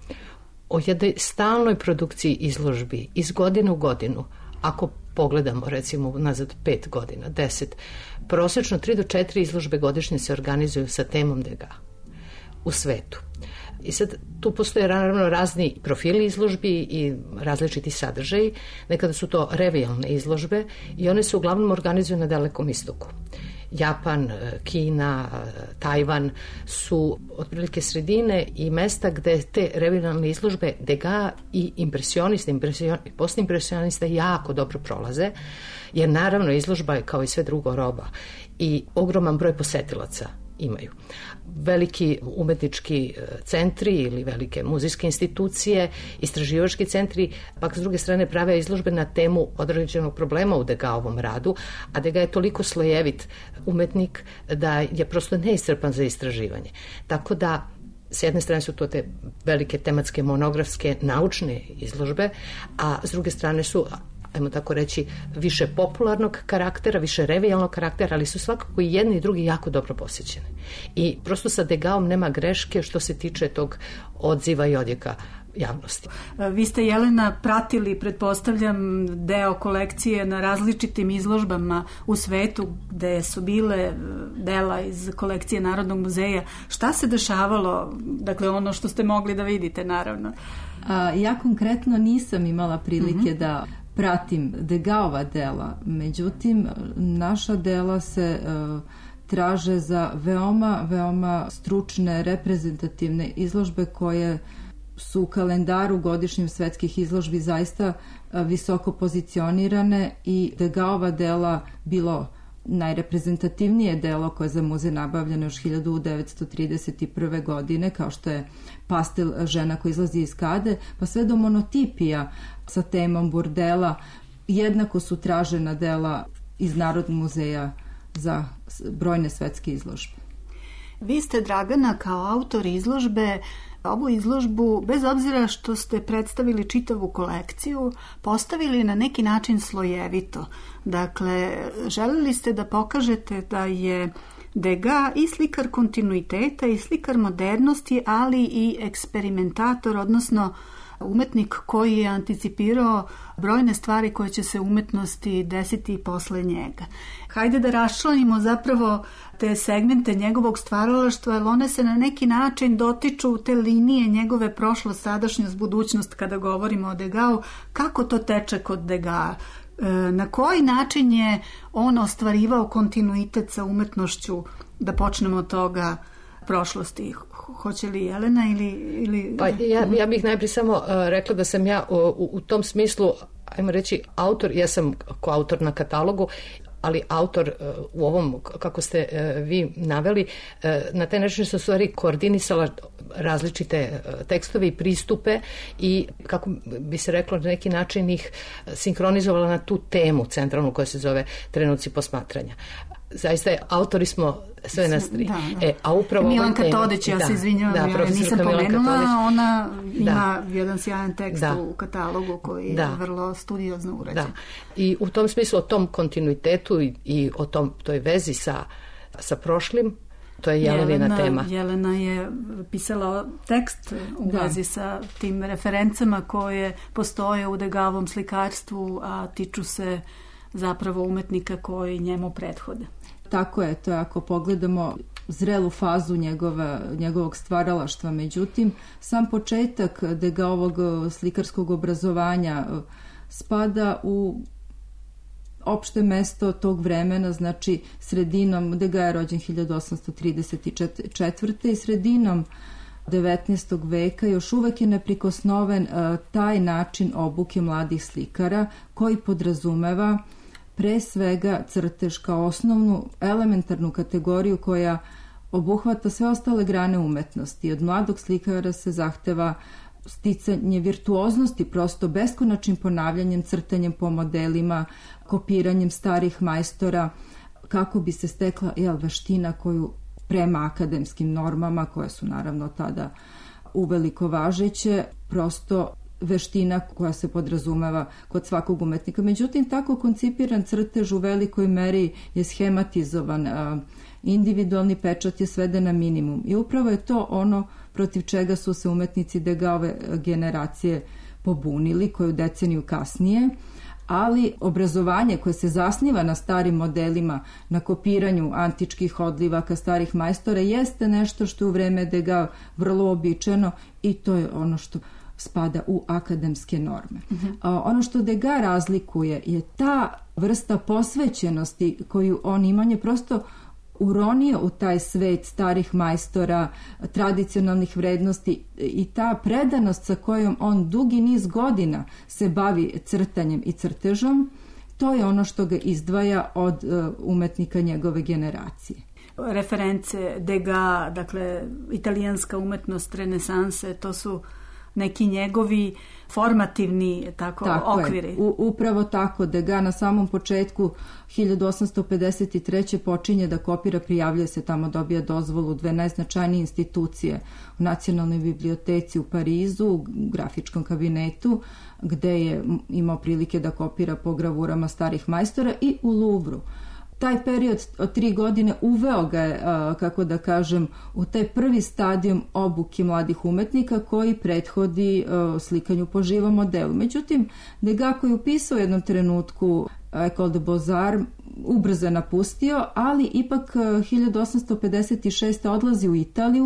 Speaker 15: O jednoj stalnoj produkciji izložbi iz godine u godinu. Ako pogledamo, recimo, nazad pet godina, deset, prosečno tri do četiri izložbe godišnje se organizuju sa temom Dega u svetu. I sad tu postoje naravno razni profili izložbi i različiti sadržaji. Nekada su to revijalne izložbe i one se uglavnom organizuju na Dalekom istoku. Japan, Kina, Tajvan su otprilike sredine i mesta gde te revijalne izložbe Degas i impresionista, impresion, postimpresionista jako dobro prolaze, jer naravno izložba je kao i sve drugo roba i ogroman broj posetilaca imaju. Veliki umetnički centri ili velike muzejske institucije, istraživački centri, pak s druge strane prave izložbe na temu određenog problema u Degaovom radu, a Degas je toliko slojevit umetnik da je prosto neiscrpan za istraživanje. Tako da s jedne strane su to te velike tematske monografske naučne izložbe, a s druge strane su, ajmo tako reći, više popularnog karaktera, više revijalnog karaktera, ali su svakako i jedni i drugi jako dobro posjećeni. I prosto sa Degaom nema greške što se tiče tog odziva i odjeka javnosti.
Speaker 1: Vi ste, Jelena, pratili, pretpostavljam, deo kolekcije na različitim izložbama u svetu gde su bile dela iz kolekcije Narodnog muzeja. Šta se dešavalo, dakle ono što ste mogli da vidite, naravno?
Speaker 16: A, ja konkretno nisam imala prilike mm-hmm. da pratim Degaova dela, međutim naša dela se uh, traže za veoma, veoma stručne, reprezentativne izložbe koje su u kalendaru godišnjim svetskih izložbi zaista visoko pozicionirane i Degaova dela bilo najreprezentativnije delo koje je za muzej nabavljeno još hiljadu devetsto trideset prve. godine, kao što je pastel žena koja izlazi iz kade, pa sve do monotipija sa temom burdela, jednako su tražena dela iz Narodnog muzeja za brojne svetske izložbe.
Speaker 1: Vi ste, Dragana, kao autor izložbe, ovu izložbu, bez obzira što ste predstavili čitavu kolekciju, postavili na neki način slojevito. Dakle, želeli ste da pokažete da je Degas i slikar kontinuiteta i slikar modernosti, ali i eksperimentator, odnosno umetnik koji je anticipirao brojne stvari koje će se u umetnosti desiti i posle njega. Hajde da raščlanimo zapravo te segmente njegovog stvaralaštva, jer one se na neki način dotiču te linije njegove prošlost, sadašnjost, budućnost kada govorimo o Degasu. Kako to teče kod Degasa? Na koji način je on ostvarivao kontinuitet sa umetnošću, da počnemo od toga, prošlosti? Hoće li Jelena ili... ili...
Speaker 15: Pa ja, ja bih najprije samo uh, rekla da sam ja u, u tom smislu, ajmo reći, autor, ja sam koautor na katalogu, ali autor uh, u ovom, kako ste uh, vi naveli, uh, na taj način se u stvari koordinisala različite uh, tekstove i pristupe i, kako bi se reklo, na neki način ih sinhronizovala na tu temu centralnu koja se zove trenuci posmatranja. Zaista je, autori smo sve nas tri.
Speaker 1: Da, da.
Speaker 15: E, a upravo
Speaker 1: Milanka Todić, ja
Speaker 15: da,
Speaker 1: se izvinjavam,
Speaker 15: da,
Speaker 1: ja nisam pomenula, ona ima
Speaker 15: da.
Speaker 1: jedan sjajan tekst
Speaker 15: da.
Speaker 1: u katalogu koji
Speaker 15: da.
Speaker 1: je vrlo studiozno urađen.
Speaker 15: Da. I u tom smislu, o tom kontinuitetu i, i o tom, toj vezi sa, sa prošlim, to je Jelenina
Speaker 1: Jelena,
Speaker 15: tema.
Speaker 1: Jelena je pisala tekst u
Speaker 16: Da.
Speaker 1: vezi sa tim referencama koje postoje u Degasovom slikarstvu, a tiču se zapravo umetnika koji njemu prethode.
Speaker 16: Tako je, to je ako pogledamo zrelu fazu njegova, njegovog stvaralaštva. Međutim, sam početak Degaovog slikarskog obrazovanja spada u opšte mesto tog vremena, znači sredinom, Degas je rođen hiljadu osamsto trideset četvrte. i sredinom devetnaestog veka još uvek je neprikosnoven uh, taj način obuke mladih slikara koji podrazumeva pre svega crtež kao osnovnu elementarnu kategoriju koja obuhvata sve ostale grane umetnosti. Od mladog slikara se zahteva sticanje virtuoznosti, prosto beskonačnim ponavljanjem, crtanjem po modelima, kopiranjem starih majstora, kako bi se stekla jel, veština koju prema akademskim normama, koje su naravno tada uveliko važeće, prosto veština koja se podrazumeva kod svakog umetnika. Međutim, tako koncipiran crtež u velikoj meri je schematizovan, individualni pečat je sveden na minimum. I upravo je to ono protiv čega su se umetnici Degaove generacije pobunili, koju deceniju kasnije, ali obrazovanje koje se zasniva na starim modelima, na kopiranju antičkih odlivaka starih majstora, jeste nešto što je u vreme Degas vrlo običajno i to je ono što spada u akademske norme. Uh-huh. A, ono što Degas razlikuje je ta vrsta posvećenosti koju on ima, je prosto uronio u taj svet starih majstora, tradicionalnih vrednosti i ta predanost sa kojom on dugi niz godina se bavi crtanjem i crtežom, to je ono što ga izdvaja od uh, umetnika njegove generacije.
Speaker 1: Reference Degas, dakle italijanska umetnost renesanse, to su neki njegovi formativni tako,
Speaker 16: tako
Speaker 1: okviri.
Speaker 16: Je. U, upravo tako. Degas na samom početku hiljadu osamsto pedeset treće počinje da kopira, prijavljuje se tamo, dobija dozvolu dve najznačajnije institucije u Nacionalnoj biblioteci u Parizu, u grafičkom kabinetu, gde je imao prilike da kopira po gravurama starih majstora, i u Louvru. Taj period od tri godine uveo ga je, kako da kažem, u taj prvi stadijum obuke mladih umetnika koji prethodi slikanju po živom modelu. Međutim, Degas, koji je upisao u jednom trenutku École de Beaux-Arts, ubrzo je napustio, ali ipak hiljadu osamsto pedeset šeste odlazi u Italiju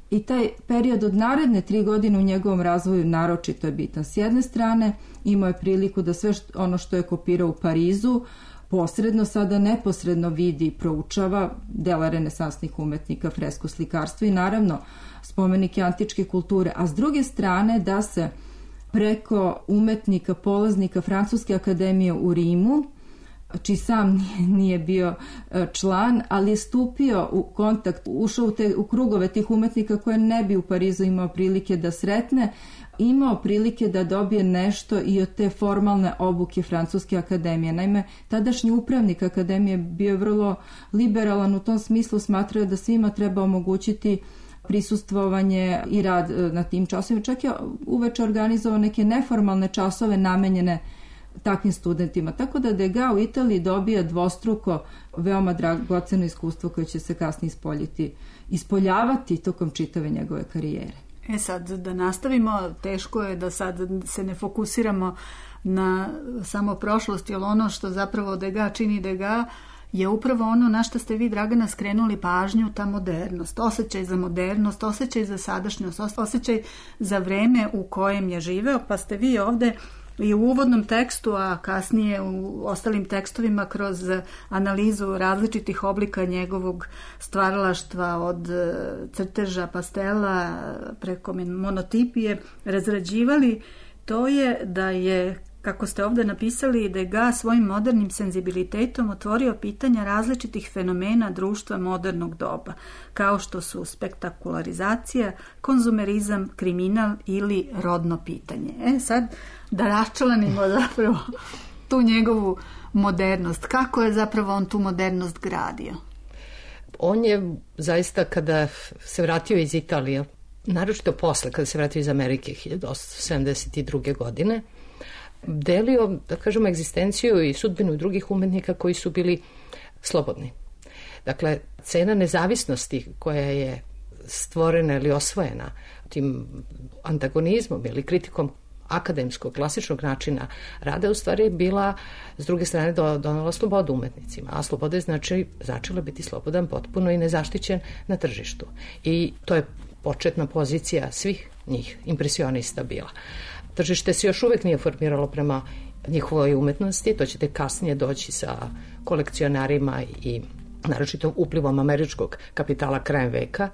Speaker 16: i taj period od naredne tri godine u njegovom razvoju naročito je bitan. S jedne strane imao je priliku da sve što, ono što je kopirao u Parizu posredno sada neposredno vidi i proučava dela renesansnih umetnika, fresko slikarstvo i naravno spomenike antičke kulture, a s druge strane da se preko umetnika, polaznika Francuske akademije u Rimu, čiji sam nije bio član, ali je stupio u kontakt, ušao u, te, u krugove tih umetnika koje ne bi u Parizu imao prilike da sretne, imao prilike da dobije nešto i od te formalne obuke Francuske akademije. Naime, tadašnji upravnik akademije bio je vrlo liberalan u tom smislu, smatrao da svima treba omogućiti prisustvovanje i rad na tim časovima. Čak je uveče organizovao neke neformalne časove namenjene takvim studentima. Tako da Degas u Italiji dobija dvostruko veoma dragoceno iskustvo koje će se kasnije ispoljiti, ispoljavati tokom čitave njegove karijere.
Speaker 1: E sad, da nastavimo, teško je da sad se ne fokusiramo na samo prošlost, jer ono što zapravo Degas čini Degas je upravo ono na što ste vi, Dragana, skrenuli pažnju, ta modernost, osjećaj za modernost, osjećaj za sadašnjost, osjećaj za vreme u kojem je živeo, pa ste vi ovde i u uvodnom tekstu, a kasnije u ostalim tekstovima kroz analizu različitih oblika njegovog stvaralaštva od crteža, pastela preko monotipije razrađivali, to je da je, kako ste ovdje napisali, Degas svojim modernim senzibilitetom otvorio pitanja različitih fenomena društva modernog doba, kao što su spektakularizacija, konzumerizam, kriminal ili rodno pitanje. E sad, da raščlanimo zapravo tu njegovu modernost. Kako je zapravo on tu modernost gradio?
Speaker 15: On je zaista, kada se vratio iz Italije, naročito posle, kada se vratio iz Amerike hiljadu osamsto sedamdeset druge. godine, delio, da kažemo, egzistenciju i sudbinu drugih umetnika koji su bili slobodni. Dakle, cena nezavisnosti koja je stvorena ili osvojena tim antagonizmom ili kritikom akademskog, klasičnog načina rada, u stvari bila, s druge strane, donala slobodu umetnicima. A sloboda je znači, značila biti slobodan potpuno i nezaštićen na tržištu. I to je početna pozicija svih njih, impresionista bila. Tržište se još uvek nije formiralo prema njihovoj umetnosti, to ćete kasnije doći sa kolekcionarima i naročito uplivom američkog kapitala krajem veka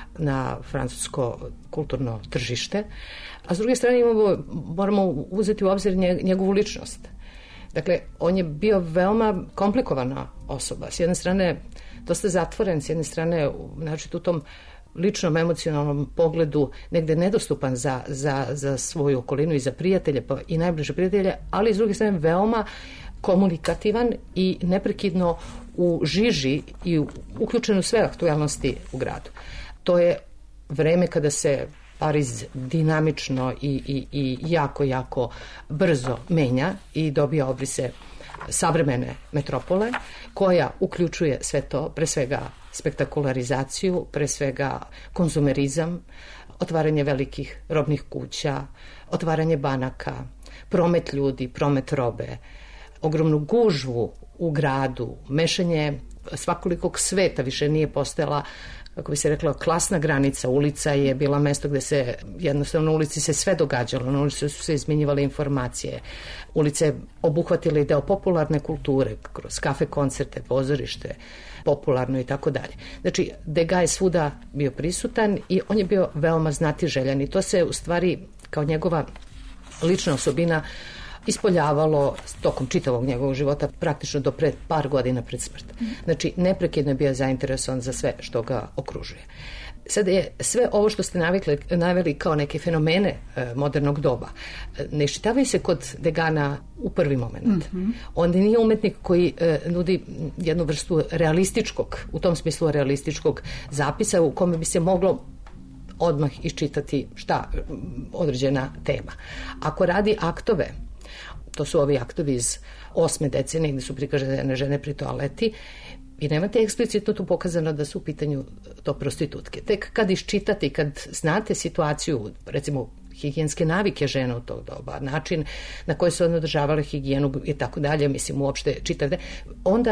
Speaker 15: na francusko kulturno tržište. A s druge strane imamo, moramo uzeti u obzir njegovu ličnost. Dakle, on je bio veoma komplikovana osoba. S jedne strane, dosta zatvoren, s jedne strane, naročito u tom ličnom emocionalnom pogledu negde nedostupan za, za, za svoju okolinu i za prijatelje pa i najbliže prijatelje, ali s druge strane veoma komunikativan i neprekidno u žiži i uključen u sve aktualnosti u gradu. To je vreme kada se Pariz dinamično i, i, i jako, jako brzo menja i dobija obrise savremene metropole, koja uključuje sve to, pre svega spektakularizaciju, pre svega konzumerizam, otvaranje velikih robnih kuća, otvaranje banaka, promet ljudi, promet robe, ogromnu gužvu u gradu, mešanje svakolikog sveta, više nije postojala, kako bi se rekla, klasna granica. Ulica je bila mesto gde se, jednostavno u ulici se sve događalo, na ulici su se izmenjivale informacije, ulice obuhvatile i deo popularne kulture, kroz kafe, koncerte, pozorište, popularno i tako dalje. Znači, Degas je svuda bio prisutan i on je bio veoma znatiželjan i to se u stvari kao njegova lična osobina ispoljavalo tokom čitavog njegovog života, praktično do pred par godina pred smrt. Znači, neprekidno je bio zainteresovan za sve što ga okružuje. Sada je sve ovo što ste navikli, naveli kao neke fenomene e, modernog doba, ne iščitavaju se kod Degana u prvi moment. Mm-hmm. On nije umetnik koji e, nudi jednu vrstu realističkog, u tom smislu realističkog zapisa u kome bi se moglo odmah iščitati šta određena tema. Ako radi aktove, to su ovi aktovi iz osme decenije gde su prikažene žene pri toaleti, i nemate eksplicitno tu pokazano da su u pitanju to prostitutke. Tek kad iščitate i kad znate situaciju, recimo higijenske navike žena u tog doba, način na koji su one održavale higijenu i tako dalje, mislim uopšte čitavde, onda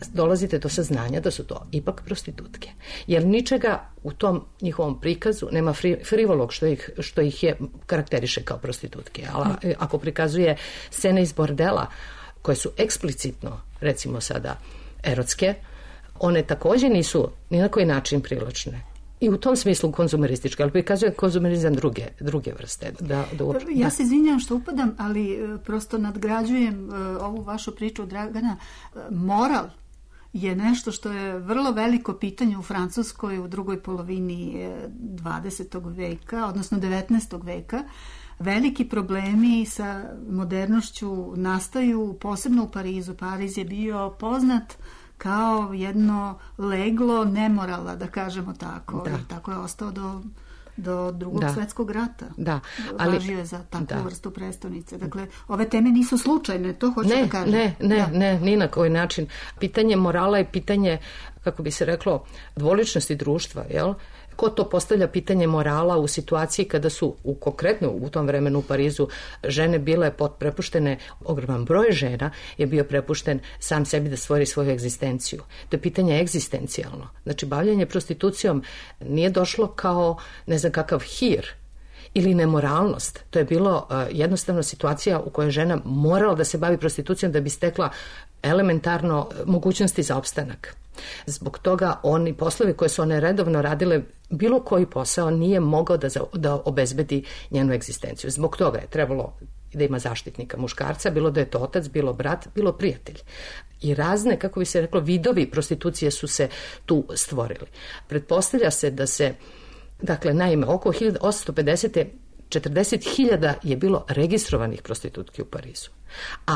Speaker 15: dolazite do saznanja da su to ipak prostitutke. Jer ničega u tom njihovom prikazu nema fri, frivolog što ih, što ih je karakteriše kao prostitutke. Ali ako prikazuje scene iz bordela koje su eksplicitno, recimo sada, erotske, one također nisu ni na koji način privlačne. I u tom smislu konzumerističke, ali prikazuje konzumerizam druge, druge vrste. Da, da uopšte,
Speaker 1: ja se izvinjam što upadam, ali prosto nadgrađujem ovu vašu priču, Dragana. Moral je nešto što je vrlo veliko pitanje u Francuskoj u drugoj polovini dvadesetog veka, odnosno devetnaestog veka. Veliki problemi sa modernošću nastaju posebno u Parizu. Pariz je bio poznat kao jedno leglo nemorala, da kažemo tako. Da. I tako je ostao do, do drugog da. svjetskog rata.
Speaker 15: Da. Ali,
Speaker 1: važio je za takvu da. vrstu prestonice. Dakle, ove teme nisu slučajne, to hoću
Speaker 15: ne,
Speaker 1: da kažem.
Speaker 15: Ne, ne, da. ne, ni na koji način. Pitanje morala je pitanje, kako bi se reklo, dvoličnosti društva, jel? Ko to postavlja pitanje morala u situaciji kada su u konkretno u tom vremenu u Parizu žene bile prepuštene, ogroman broj žena je bio prepušten sam sebi da stvori svoju egzistenciju. To je pitanje egzistencijalno. Znači, bavljanje prostitucijom nije došlo kao ne znam kakav hir ili nemoralnost. To je bilo uh, jednostavno situacija u kojoj žena morala da se bavi prostitucijom da bi stekla elementarno mogućnosti za opstanak. Zbog toga oni poslovi koje su one redovno radile, bilo koji posao nije mogao da, za, da obezbedi njenu egzistenciju. Zbog toga je trebalo da ima zaštitnika muškarca, bilo da je to otac, bilo brat, bilo prijatelj. I razne, kako bi se reklo, vidovi prostitucije su se tu stvorili. Pretpostavlja se da se, dakle, naime, oko hiljadu osamsto pedeset. četrdeset hiljada je bilo registrovanih prostitutki u Parizu. A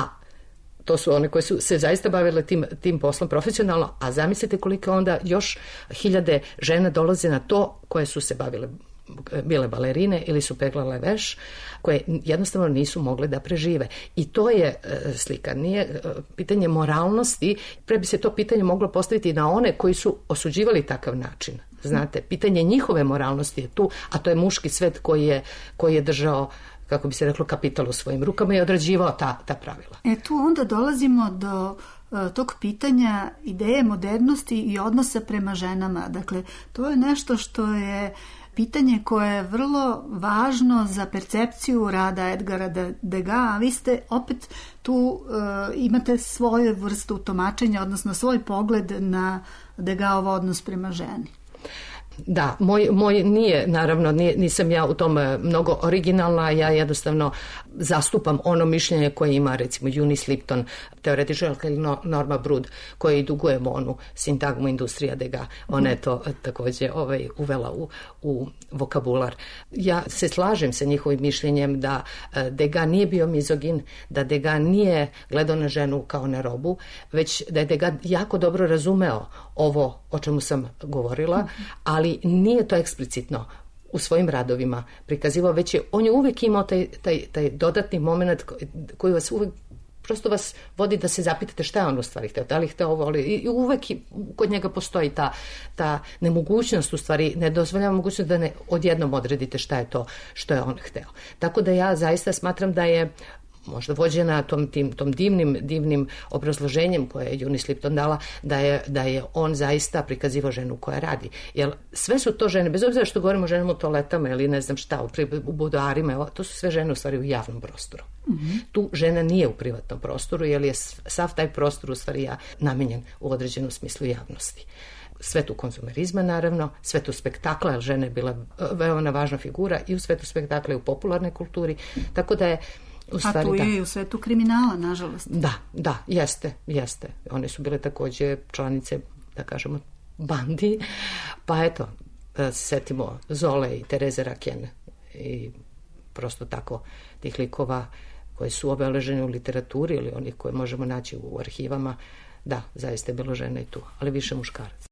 Speaker 15: to su one koje su se zaista bavile tim, tim poslom profesionalno, a zamislite koliko onda još hiljade žena dolaze na to koje su se bavile, bile balerine ili su peglale veš, koje jednostavno nisu mogle da prežive. I to je e, slika. Nije e, pitanje moralnosti, pre bi se to pitanje moglo postaviti na one koji su osuđivali takav način. Znate, pitanje njihove moralnosti je tu, a to je muški svet koji je, koji je držao, kako bi se reklo, kapital u svojim rukama i odrađivao ta, ta pravila.
Speaker 1: E tu onda dolazimo do uh, tog pitanja ideje modernosti i odnosa prema ženama. Dakle, to je nešto što je pitanje koje je vrlo važno za percepciju rada Edgara Degas, a vi ste opet tu uh, imate svoju vrstu tumačenja, odnosno svoj pogled na Degasov odnos prema ženi.
Speaker 15: Da, moj, moj nije, naravno, nije, nisam ja u tom mnogo originalna, ja jednostavno zastupam ono mišljenje koje ima, recimo, Eunice Lipton, teoretičarka ili Norma Brud, koji dugujemo onu sintagmu industrija Degas. Ona je to također ovaj, uvela u, u vokabular. Ja se slažem sa njihovim mišljenjem da Degas nije bio mizogin, da Degas nije gledao na ženu kao na robu, već da je Degas jako dobro razumeo ovo o čemu sam govorila, ali nije to eksplicitno u svojim radovima prikazivao, već je, on je uvijek imao taj, taj, taj dodatni moment koji vas uvijek, prosto vas vodi da se zapitate šta je on u stvari hteo, da li hteo ovo, ali i uvijek kod njega postoji ta, ta nemogućnost, u stvari ne dozvoljava mogućnost da ne odjednom odredite šta je to što je on hteo. Tako da ja zaista smatram da je možda vođena tom, tim, tom divnim, divnim obrazloženjem koje je Eunice Lipton dala, da je, da je on zaista prikazivao ženu koja radi. Jer sve su to žene, bez obzira što govorimo o ženama u toaletama ili ne znam šta, u, u budoarima, to su sve žene u stvari u javnom prostoru. Mm-hmm. Tu žena nije u privatnom prostoru, jer je sav taj prostor u stvari ja namenjen u određenom smislu javnosti. Svetu konzumerizma, naravno, svetu spektakla, jer žena je bila veoma važna figura i u svetu spektakla i u popularnoj kulturi, tako da je u stvari,
Speaker 1: a tu je
Speaker 15: da.
Speaker 1: I u svetu kriminala, nažalost.
Speaker 15: Da, da, jeste, jeste. One su bile također članice, da kažemo, bandi. Pa eto, da se setimo Zole i Tereze Raken i prosto tako tih likova koji su obeleženi u literaturi ili onih koje možemo naći u arhivama. Da, zaista je bilo žena i tu, ali više muškaraca.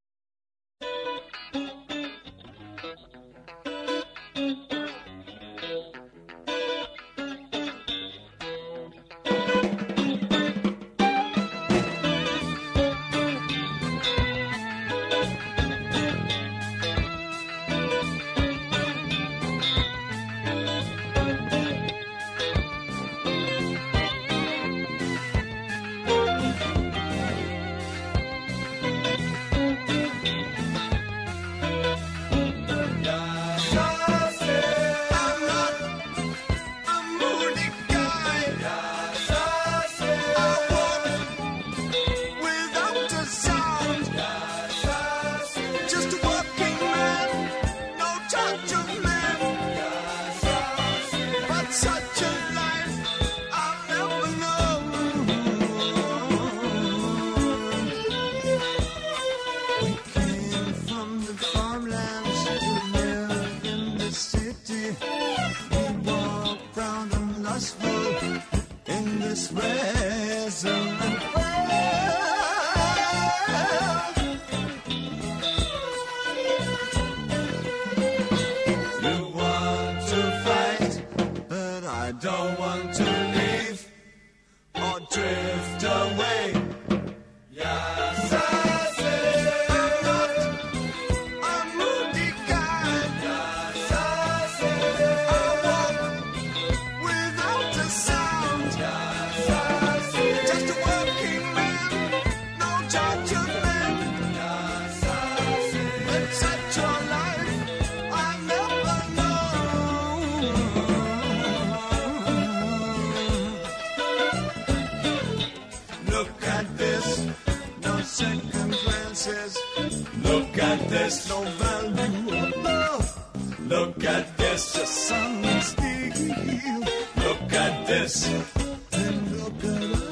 Speaker 4: There's just something still. Look at this, and look at us.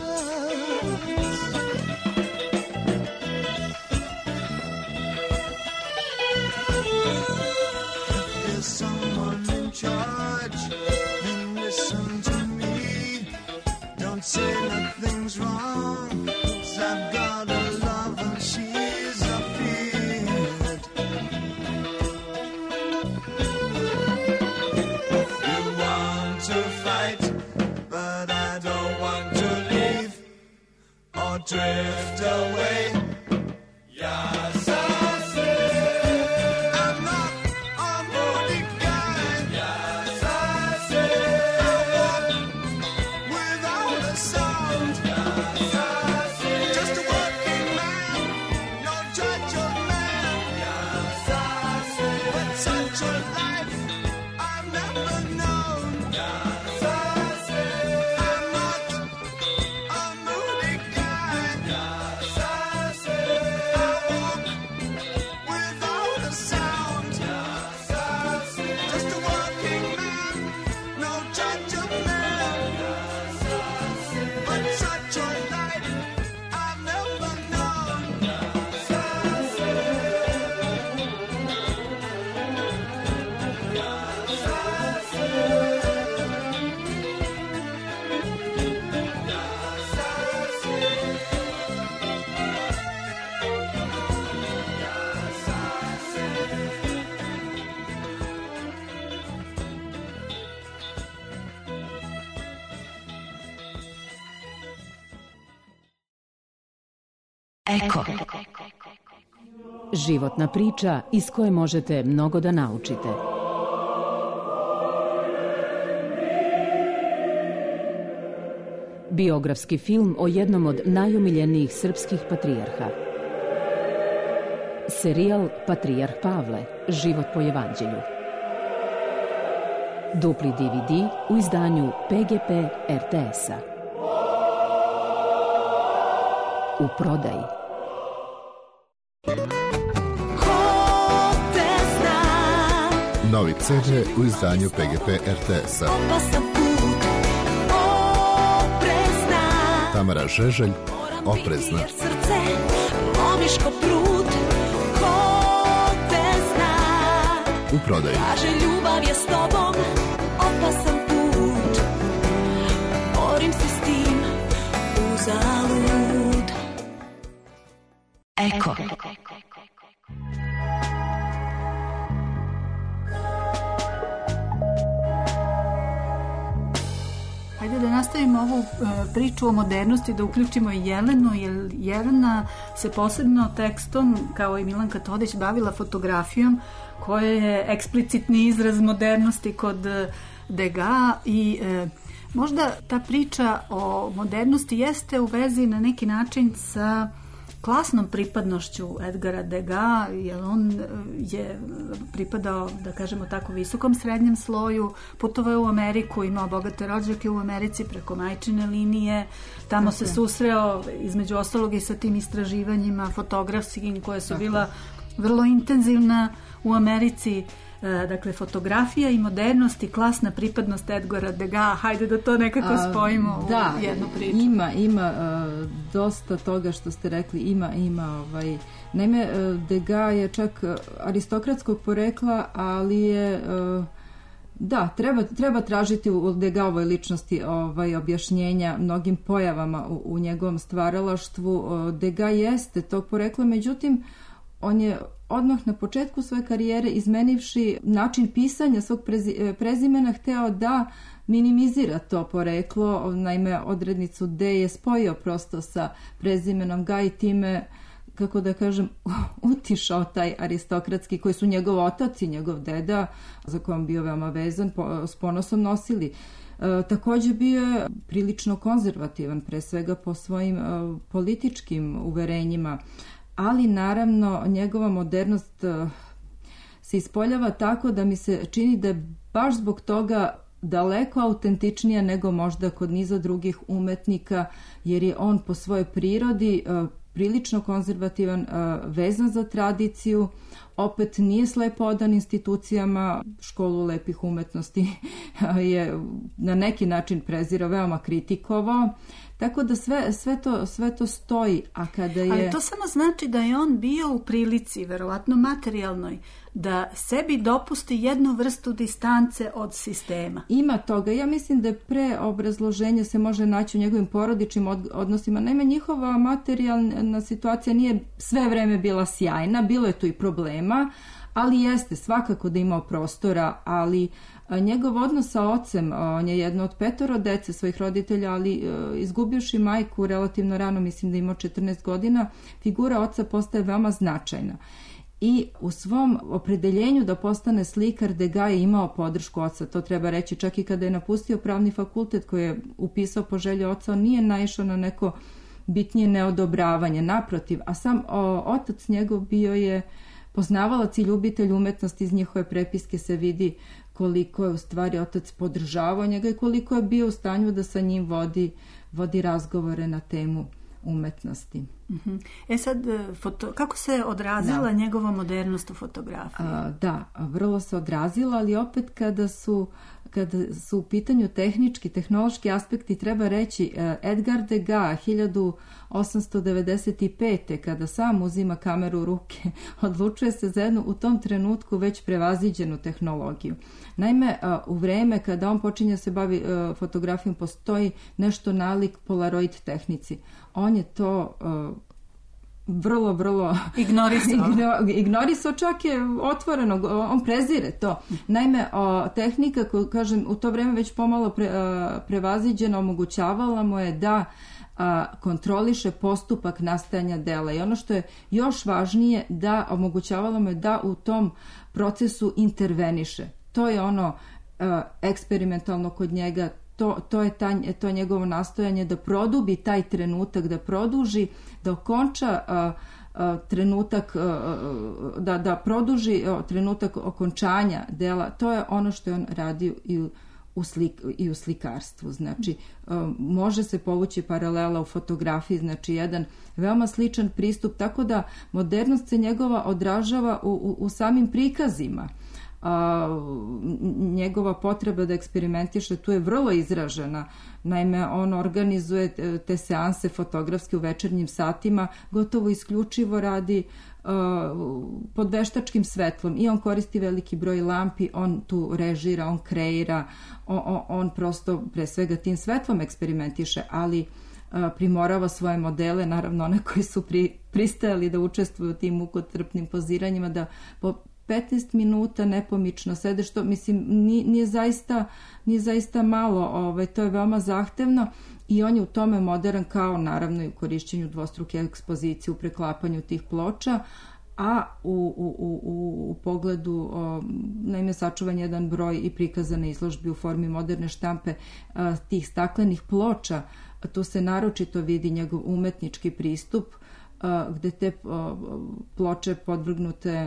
Speaker 4: If there's someone in charge, then listen to me. Don't say nothing's wrong, 'cause I've got a love and she's afeard. You want to fight, but I don't want to leave or drift away. Yes, I say I'm not a moody guy. Yes, I say I walk without a sound. Yes, I say just a working man, no judge man. Yes, I say but such a life I've never known. Yes, I say I'm not a moody guy. Yes, I say I walk without a sound. Yes, I say just a working man, no judge of man. Yes, I say but such a life I've never known. Yes, I say yes, I say
Speaker 5: Eko. Životna priča iz koje možete mnogo da naučite. Biografski film o jednom od najomiljenijih srpskih patrijarha. Serijal Patrijarh Pavle, život po evanđelju. Dupli D V D u izdanju P G P R T S-a. U prodaji.
Speaker 17: Novi C D u izdanju P G P R T S-a. Tamara Žeželj, Oprezna.
Speaker 11: Srce, lomiš ko prut, ko te zna.
Speaker 17: U prodaji.
Speaker 11: Kaže ljubav je s tobom, opasan put. Borim se s tim, uzalud.
Speaker 5: Eko.
Speaker 1: Hajde da nastavimo ovu e, priču o modernosti, da uključimo i Jelenu, jer Jelena se posebno tekstom, kao i Milanka Todić, bavila fotografijom koja je eksplicitni izraz modernosti kod e, Degas i e, možda ta priča o modernosti jeste u vezi na neki način sa klasnom pripadnošću Edgara Degas, jer on je pripadao, da kažemo tako, visokom srednjem sloju, putovao je u Ameriku, imao bogate rođake u Americi preko majčine linije, tamo se susreo između ostalog i sa tim istraživanjima fotografskim koje su bila vrlo intenzivna u Americi. Dakle, fotografija i modernost i klasna pripadnost Edgara Degas, hajde da to nekako spojimo
Speaker 16: da,
Speaker 1: u jednu priču.
Speaker 16: Ima, ima uh, dosta toga što ste rekli, ima, ima ovaj, naime, uh, Degas je čak aristokratskog porekla, ali je uh, da, treba, treba tražiti u Degasovoj ličnosti ovaj, objašnjenja mnogim pojavama u, u njegovom stvaralaštvu. Uh, Degas jeste tog porekla, međutim, on je odmah na početku svoje karijere, izmenivši način pisanja svog prezi, prezimena, hteo da minimizira to poreklo. Naime, odrednicu D je spojio prosto sa prezimenom Ga i time, kako da kažem, utišao taj aristokratski, koji su njegov otac i njegov deda, za kojom bio veoma vezan, po, s ponosom nosili. E, također bio je prilično konzervativan, pre svega po svojim e, političkim uverenjima, ali naravno njegova modernost uh, se ispoljava tako da mi se čini da je baš zbog toga daleko autentičnija nego možda kod niza drugih umetnika, jer je on po svojoj prirodi uh, prilično konzervativan, uh, vezan za tradiciju, opet nije slepo odan institucijama. Školu lepih umetnosti je na neki način prezirao, veoma kritikovao. Tako da sve, sve, to, sve to stoji. A kada je...
Speaker 1: Ali to samo znači da je on bio u prilici, verovatno materijalnoj, da sebi dopusti jednu vrstu distance od sistema.
Speaker 16: Ima toga. Ja mislim da pre obrazloženja se može naći u njegovim porodičnim odnosima. Naime, njihova materijalna situacija nije sve vreme bila sjajna, bilo je tu i problema, ali jeste svakako da imao prostora, ali njegov odnos sa ocem, on je jedno od petoro dece svojih roditelja, ali izgubivši majku relativno rano, mislim da imao četrnaest godina, figura oca postaje veoma značajna. I u svom opredeljenju da postane slikar, Degas je imao podršku oca, to treba reći, čak i kada je napustio pravni fakultet koji je upisao po želji oca, on nije naišao na neko bitnije neodobravanje, naprotiv, a sam o, otac njegov bio je poznavalac i ljubitelj umetnosti, iz njihove prepiske se vidi koliko je u stvari otac podržavao njega i koliko je bio u stanju da sa njim vodi, vodi razgovore na temu umetnosti.
Speaker 1: Uh-huh. E sad, foto, kako se odrazila da. njegova modernost u fotografiji?
Speaker 16: A, da, vrlo se odrazila, ali opet kada su, kada su u pitanju tehnički, tehnološki aspekti, treba reći Edgar Degas hiljadu osamsto devedeset pete. kada sam uzima kameru u ruke, odlučuje se za jednu u tom trenutku već prevaziđenu tehnologiju. Naime, u vreme kada on počinje se bavi fotografijom, postoji nešto nalik Polaroid tehnici. On je to vrlo, vrlo
Speaker 1: ignorisao.
Speaker 16: ignorisao, čak je otvoreno, on prezire to. Naime, o, tehnika koju, kažem, u to vreme već pomalo pre, a, prevaziđena, omogućavala mu je da a, kontroliše postupak nastajanja dela. I ono što je još važnije, da omogućavala mu je da u tom procesu interveniše. To je ono a, eksperimentalno kod njega. To, to je ta, to je njegovo nastojanje da produbi taj trenutak, da produži, da okonča a, a, trenutak, a, da, da produži a, trenutak okončanja dela. To je ono što je on radio i u, u, slik, i u slikarstvu. Znači, a, može se povući paralela u fotografiji, znači jedan veoma sličan pristup, tako da modernost se njegova odražava u, u, u samim prikazima. A, njegova potreba da eksperimentiše tu je vrlo izražena. Naime, on organizuje te seanse fotografske u večernjim satima, gotovo isključivo radi a, pod veštačkim svetlom i on koristi veliki broj lampi, on tu režira, on kreira, on, on, on prosto pre svega tim svetlom eksperimentiše, ali a, primorava svoje modele, naravno one koji su pri, pristajali da učestvuju u tim mukotrpnim poziranjima, da po petnaest minuta nepomično sede, što mislim nije, nije, zaista, nije zaista malo, ovaj, to je veoma zahtevno i on je u tome modern, kao naravno i u korišćenju dvostruke ekspozicije, u preklapanju tih ploča, a u, u, u, u pogledu o, naime sačuvan jedan broj i prikazane izložbi u formi moderne štampe a, tih staklenih ploča, a tu se naročito vidi njegov umetnički pristup, gde te ploče podvrgnute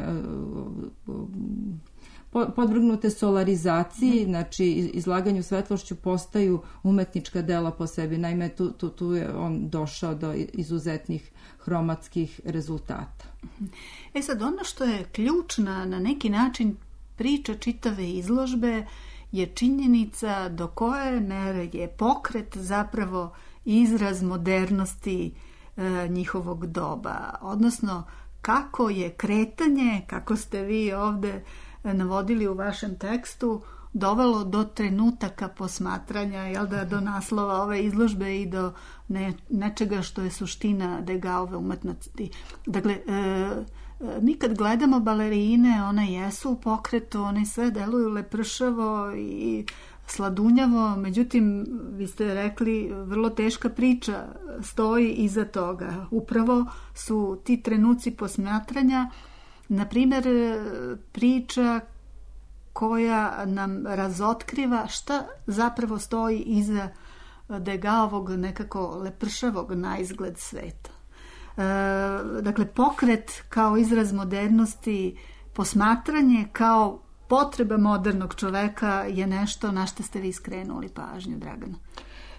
Speaker 16: podvrgnute solarizaciji, znači izlaganju svetlošću, postaju umetnička dela po sebi. Naime, tu, tu, tu je on došao do izuzetnih hromatskih rezultata.
Speaker 1: E sad, ono što je ključna na neki način priča čitave izložbe je činjenica do koje mere je pokret zapravo izraz modernosti njihovog doba, odnosno kako je kretanje, kako ste vi ovde navodili u vašem tekstu, dovelo do trenutaka posmatranja, jel da, do naslova ove izložbe i do ne, nečega što je suština Degasove umetnosti. Dakle, e, mi kad gledamo balerine, one jesu u pokretu, one sve deluju lepršavo i sladunjavo, međutim, vi ste rekli, vrlo teška priča stoji iza toga. Upravo su ti trenuci posmatranja, na primjer, priča koja nam razotkriva šta zapravo stoji iza Degasovog nekako lepršavog naizgled sveta. E, dakle, pokret kao izraz modernosti, posmatranje kao potreba modernog čoveka je nešto na što ste vi skrenuli pažnju, Dragana.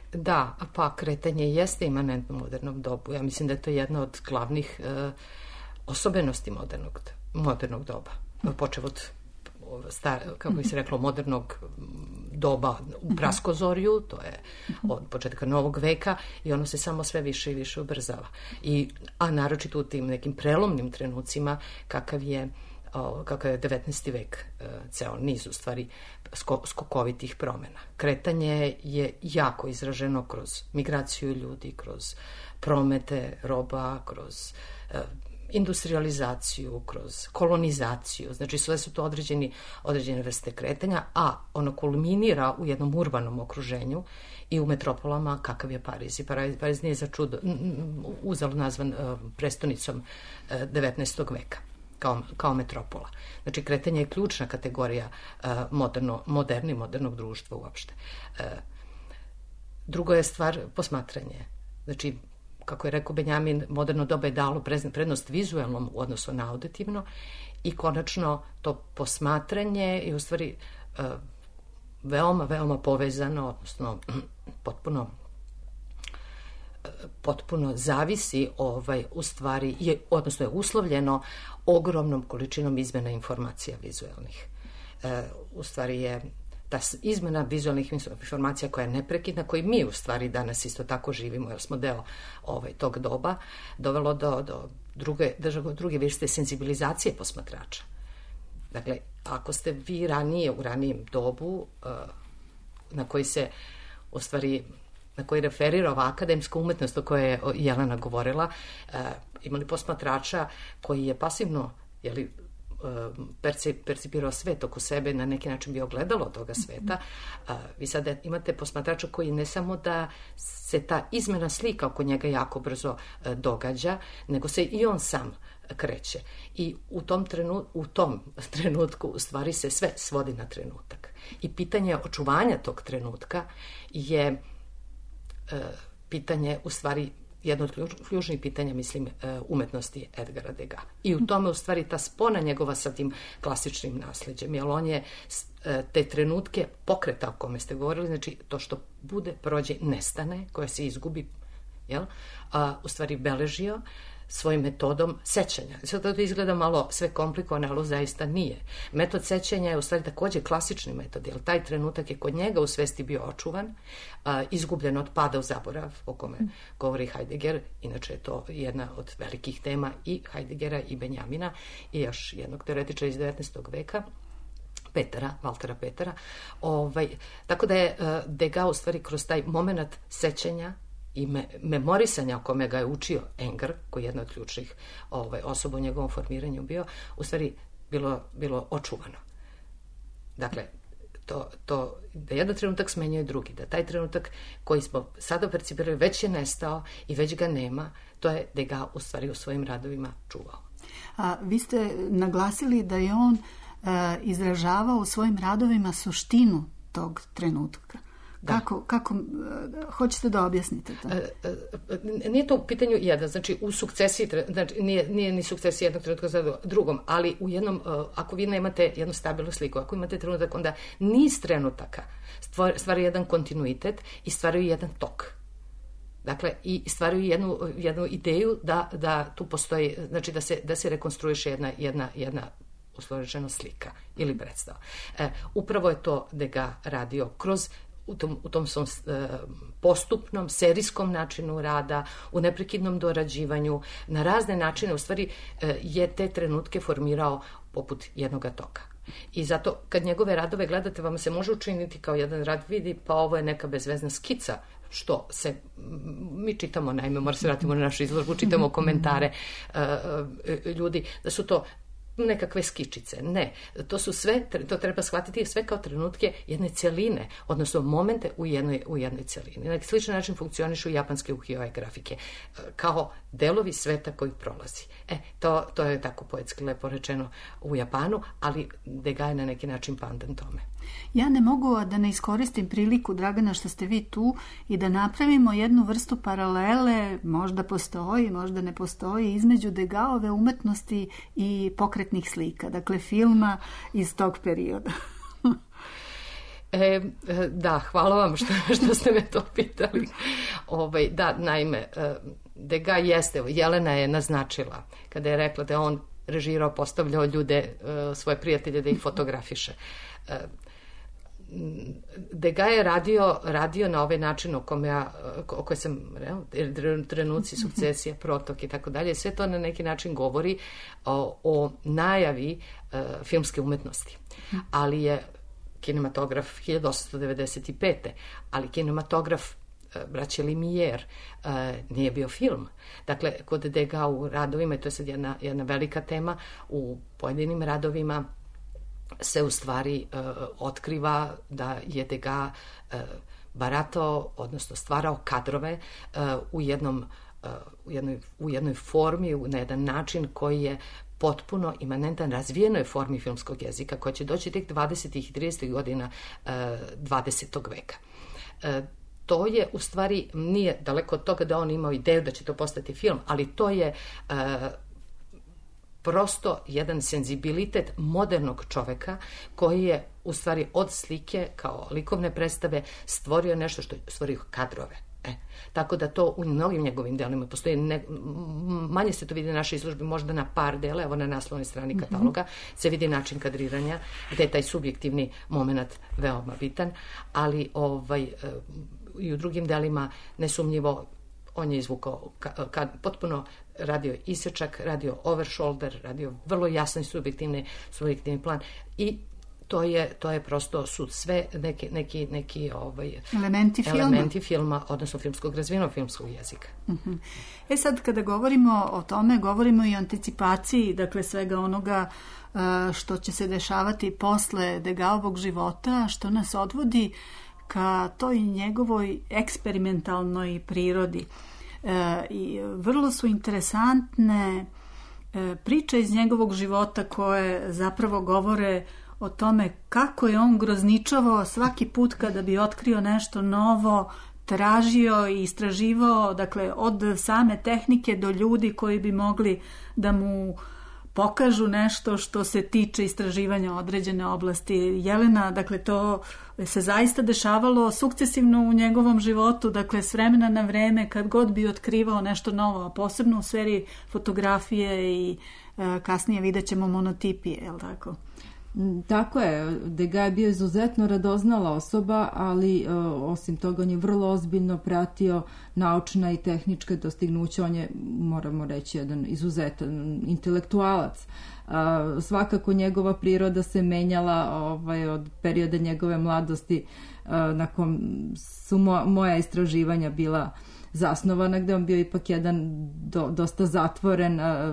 Speaker 15: Da, pa kretanje jeste imanentno modernom dobu. Ja mislim da je to jedna od glavnih e, osobenosti modernog, modernog doba. Počev od Star, kako bi se reklo, modernog doba u Praskozorju, to je od početka novog veka, i ono se samo sve više i više ubrzava. I, a naročito u tim nekim prelomnim trenucima kakav je, o, kakav je devetnaesti vek, e, ceo niz u stvari sko, skokovitih promena. Kretanje je jako izraženo kroz migraciju ljudi, kroz promete roba, kroz e, industrializaciju, kroz kolonizaciju, znači sve su to određeni, određene vrste kretanja, a ono kulminira u jednom urbanom okruženju i u metropolama kakav je Pariz. I Pariz, Pariz nije za čudo uzalud nazvan uh, prestonicom uh, devetnaestog veka kao, kao metropola. Znači kretanje je ključna kategorija uh, moderno, moderni, modernog društva uopšte. Uh, drugo je stvar posmatranje. Znači, kako je rekao Benjamin, moderno doba je dalo prednost vizualnom u odnosu na auditivno i konačno to posmatranje je u stvari uh, veoma, veoma povezano, odnosno potpuno potpuno zavisi ovaj, u stvari, je, odnosno je uslovljeno ogromnom količinom izmena informacija vizualnih. Uh, u stvari je ta izmena vizualnih informacija koja je neprekidna, koji mi u stvari danas isto tako živimo, jer smo deo ovaj, tog doba, dovelo do, do druge, druge vrste senzibilizacije posmatrača. Dakle, ako ste vi ranije, u ranijem dobu, na koji se, u stvari, na koji referira ova akademska umetnost o kojoj je Jelena govorila, imali posmatrača koji je pasivno, jeli, percipirao svet oko sebe, na neki način bi ogledalo toga sveta. Vi sada imate posmatrača koji ne samo da se ta izmena slika oko njega jako brzo događa, nego se i on sam kreće. I u tom, trenu, u tom trenutku u stvari se sve svodi na trenutak. I pitanje očuvanja tog trenutka je pitanje u stvari jedno od ključnih pitanja, mislim, umetnosti Edgara Degas. I u tome, u stvari, ta spona njegova sa tim klasičnim nasleđem, jer on je te trenutke pokreta o kome ste govorili, znači to što bude, prođe, nestane, koje se izgubi, jel? A, u stvari beležio svojim metodom sećanja. Sad to izgleda malo sve komplikovano, ali zaista nije. Metod sećanja je u stvari takođe klasični metod, jer taj trenutak je kod njega u svesti bio očuvan, a, izgubljen od pada u zaborav, o kome mm. govori Heidegger. Inače je to jedna od velikih tema i Heideggera i Benjamina i još jednog teoretičara iz devetnaestog veka, Petera, Valtera Petera. Ovaj, tako da je uh, Degas u stvari kroz taj moment sećanja i me, memorisanja o kome ga je učio Enger, koji je jedna od ključnih ovaj, osoba u njegovom formiranju bio, u stvari bilo, bilo očuvano. Dakle, to, to, da jedan trenutak smenjuje drugi, da taj trenutak koji smo sada percipirali već je nestao i već ga nema, to je Degas u stvari u svojim radovima čuvao.
Speaker 1: A vi ste naglasili da je on e, izražavao u svojim radovima suštinu tog trenutka. Kako, kako, hoćete da objasnite to?
Speaker 15: Nije to u pitanju jedan, znači u sukcesiji, znači nije, nije ni sukcesija jednog trenutka za drugom, ali u jednom, ako vi nemate jednu stabilnu sliku, ako imate trenutak, onda niz trenutaka stvaraju jedan kontinuitet i stvaraju jedan tok. Dakle, i stvaraju jednu, jednu ideju da, da tu postoji, znači da se, da se rekonstruiše jedna, jedna, jedna uslovljena slika ili predstava. E, upravo je to Degas radio kroz u tom, u tom svom e, postupnom, serijskom načinu rada, u neprekidnom dorađivanju, na razne načine, u stvari e, je te trenutke formirao poput jednoga toka. I zato kad njegove radove gledate, vam se može učiniti kao jedan rad, vidi, pa ovo je neka bezvezna skica, što se, mi čitamo, naime, mora se vratimo na našu izložbu, čitamo komentare e, e, ljudi, da su to nekakve skičice. Ne, to su sve, to treba shvatiti sve kao trenutke jedne celine, odnosno momente u jednoj, u jednoj celini. Na sličan način funkcionišu japanske ukiyo-e grafike, kao delovi sveta koji prolazi. E, to, to je tako poetski lepo rečeno u Japanu, ali Degas je na neki način pandan tome.
Speaker 1: Ja ne mogu da ne iskoristim priliku, Dragana, što ste vi tu i da napravimo jednu vrstu paralele, možda postoji, možda ne postoji, između Degasove umetnosti i pokretnih slika, dakle filma iz tog perioda.
Speaker 15: E, da, hvala vam što, što ste me to pitali. Ovaj, da, naime, Degas jeste, Jelena je naznačila kada je rekla da je on režirao, postavljao ljude, svoje prijatelje da ih fotografiše. Degas je radio, radio na ovaj način o kome ja, o koje sam, trenuci, sukcesija, protok i tako dalje, sve to na neki način govori o, o najavi uh, filmske umetnosti. Ali je kinematograf hiljadu osamsto devedeset pete. ali kinematograf uh, braće Lumière uh, nije bio film. Dakle, kod Degas u radovima, i to je sad jedna, jedna velika tema, u pojedinim radovima se u stvari uh, otkriva da je Degas uh, baratao, odnosno stvarao kadrove uh, u jednom uh, u jednoj, u jednoj formi, na jedan način koji je potpuno imanentan razvijenoj formi filmskog jezika, koja će doći tek dvadesetih i tridesetih godina uh, dvadesetog veka. Uh, to je u stvari, nije daleko od toga da on imao ideju da će to postati film, ali to je uh, prosto jedan senzibilitet modernog čoveka koji je u stvari od slike kao likovne predstave stvorio nešto što je stvorio kadrove. E, tako da to u mnogim njegovim delima postoji, ne, manje se to vidi na našoj izložbi, možda na par dela, evo na naslovnoj strani kataloga se vidi način kadriranja, gde je taj subjektivni moment veoma bitan, ali ovaj, i u drugim delima nesumnjivo on je izvukao ka, ka, potpuno radio isečak, radio overshoulder, radio vrlo jasan subjektivni, subjektivni plan i to je, to je prosto su sve neki, neki, neki ovaj,
Speaker 1: elementi,
Speaker 15: elementi
Speaker 1: filma.
Speaker 15: filma, odnosno filmskog razvijenog filmskog jezika.
Speaker 1: Uh-huh. E sad, kada govorimo o tome, govorimo i o anticipaciji, dakle svega onoga uh, što će se dešavati posle Degasovog života, što nas odvodi ka toj njegovoj eksperimentalnoj prirodi. E, i vrlo su interesantne e, priče iz njegovog života koje zapravo govore o tome kako je on grozničavao svaki put kada bi otkrio nešto novo, tražio i istraživao, dakle od same tehnike do ljudi koji bi mogli da mu pokažu nešto što se tiče istraživanja određene oblasti. Jelena, dakle, to se zaista dešavalo sukcesivno u njegovom životu, dakle, s vremena na vreme, kad god bi otkrivao nešto novo, a posebno u sferi fotografije i e, kasnije vidjet ćemo monotipije, je li tako?
Speaker 16: Tako je, Degas je bio izuzetno radoznala osoba, ali e, osim toga on je vrlo ozbiljno pratio naučna i tehnička dostignuća. On je, moramo reći, jedan izuzetan intelektualac. E, svakako njegova priroda se menjala ovaj, od perioda njegove mladosti e, na kom su mo, moja istraživanja bila zasnovana, gde on bio ipak jedan do, dosta zatvoren e,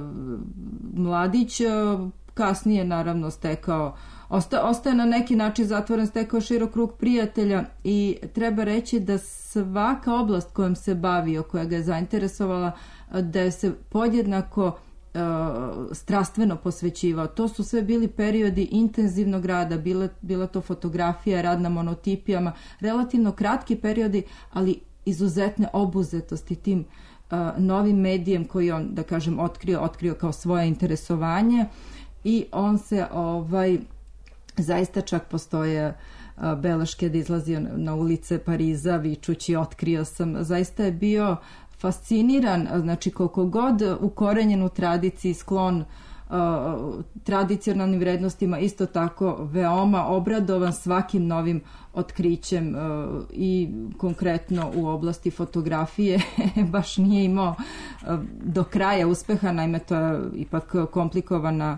Speaker 16: mladić. E, kasnije naravno stekao, osta, ostaje na neki način zatvoren, stekao širok krug prijatelja i treba reći da svaka oblast kojom se bavio, koja ga je zainteresovala, da je se podjednako uh, strastveno posvećivao. To su sve bili periodi intenzivnog rada, bila, bila to fotografija, rad na monotipijama, relativno kratki periodi, ali izuzetne obuzetosti tim uh, novim medijem koji on, da kažem, otkrio, otkrio kao svoje interesovanje. I on se, ovaj, zaista čak postoje a, beleške da izlazio na, na ulice Pariza vičući otkrio sam. Zaista je bio fasciniran, znači koliko god ukorenjen u tradiciji, sklon a, tradicionalnim vrednostima, isto tako veoma obradovan svakim novim otkrićem a, i konkretno u oblasti fotografije baš nije imao a, do kraja uspeha, naime to je ipak komplikovana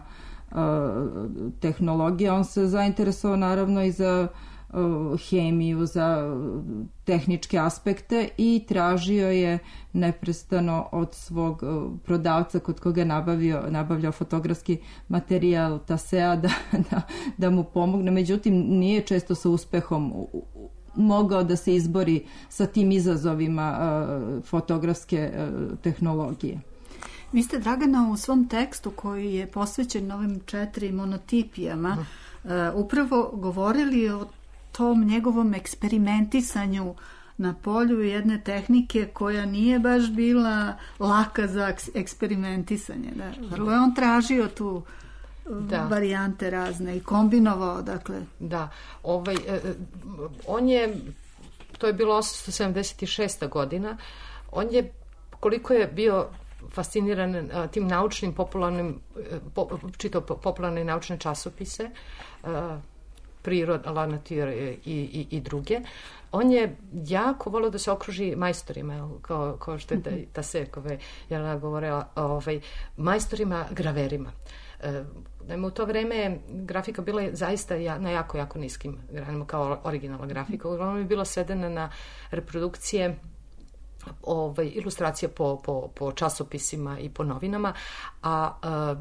Speaker 16: tehnologija. On se zainteresovao naravno i za uh, hemiju, za tehničke aspekte i tražio je neprestano od svog uh, prodavca kod koga je nabavio, nabavljao fotografski materijal Tasea da, da, da mu pomogne. Međutim, nije često sa uspehom mogao da se izbori sa tim izazovima uh, fotografske uh, tehnologije.
Speaker 1: Vi ste, Dragana, u svom tekstu koji je posvećen ovim četiri monotipijama uh, upravo govorili o tom njegovom eksperimentisanju na polju jedne tehnike koja nije baš bila laka za eksperimentisanje. Da. Vrlo je on tražio tu
Speaker 15: Da.
Speaker 1: varijante razne i kombinovao, dakle.
Speaker 15: Da, ovaj, e, on je, to je bilo osamsto sedamdeset šesta godina, on je, koliko je bio fasciniran a, tim naučnim, popularnim, po, čitao popularne naučne časopise, a, Prirod, La Nature i, i, i druge, on je jako volio da se okruži majstorima, kao, kao što je ta, ta Sekove, ja govorila, ovaj, majstorima, graverima. E, naime, u to vreme grafika bila je zaista ja, na jako, jako niskim granama, kao originalna grafika. Uglavnom je bila svedena na reprodukcije, ovaj, ilustracije po, po, po časopisima i po novinama, a, a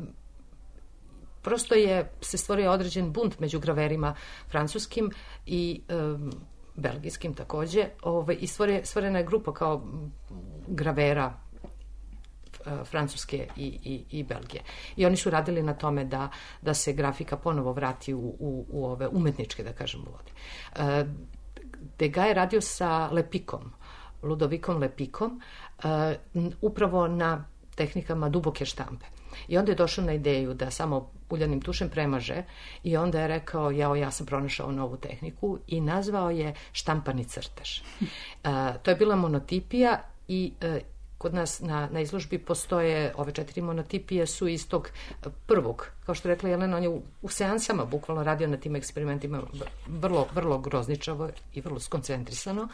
Speaker 15: prosto je se stvorio određen bunt među graverima francuskim i um, belgijskim takođe, ovaj, i stvore, stvorena je grupa kao gravera Francuske i, i, i Belgije. I oni su radili na tome da, da se grafika ponovo vrati u, u, u ove umetničke, da kažemo, vode. E, Degas je radio sa Lepikom, Ludovikom Lepikom, e, upravo na tehnikama duboke štampe. I onda je došao na ideju da samo uljanim tušem premaže i onda je rekao, jao, ja sam pronašao novu tehniku i nazvao je štampani crtež. E, to je bila monotipija i e, kod nas na, na izložbi postoje ove četiri monotipije su iz tog prvog, kao što je rekla Jelena, on je u, u seansama bukvalno radio na tim eksperimentima vrlo, vrlo grozničavo i vrlo skoncentrisano.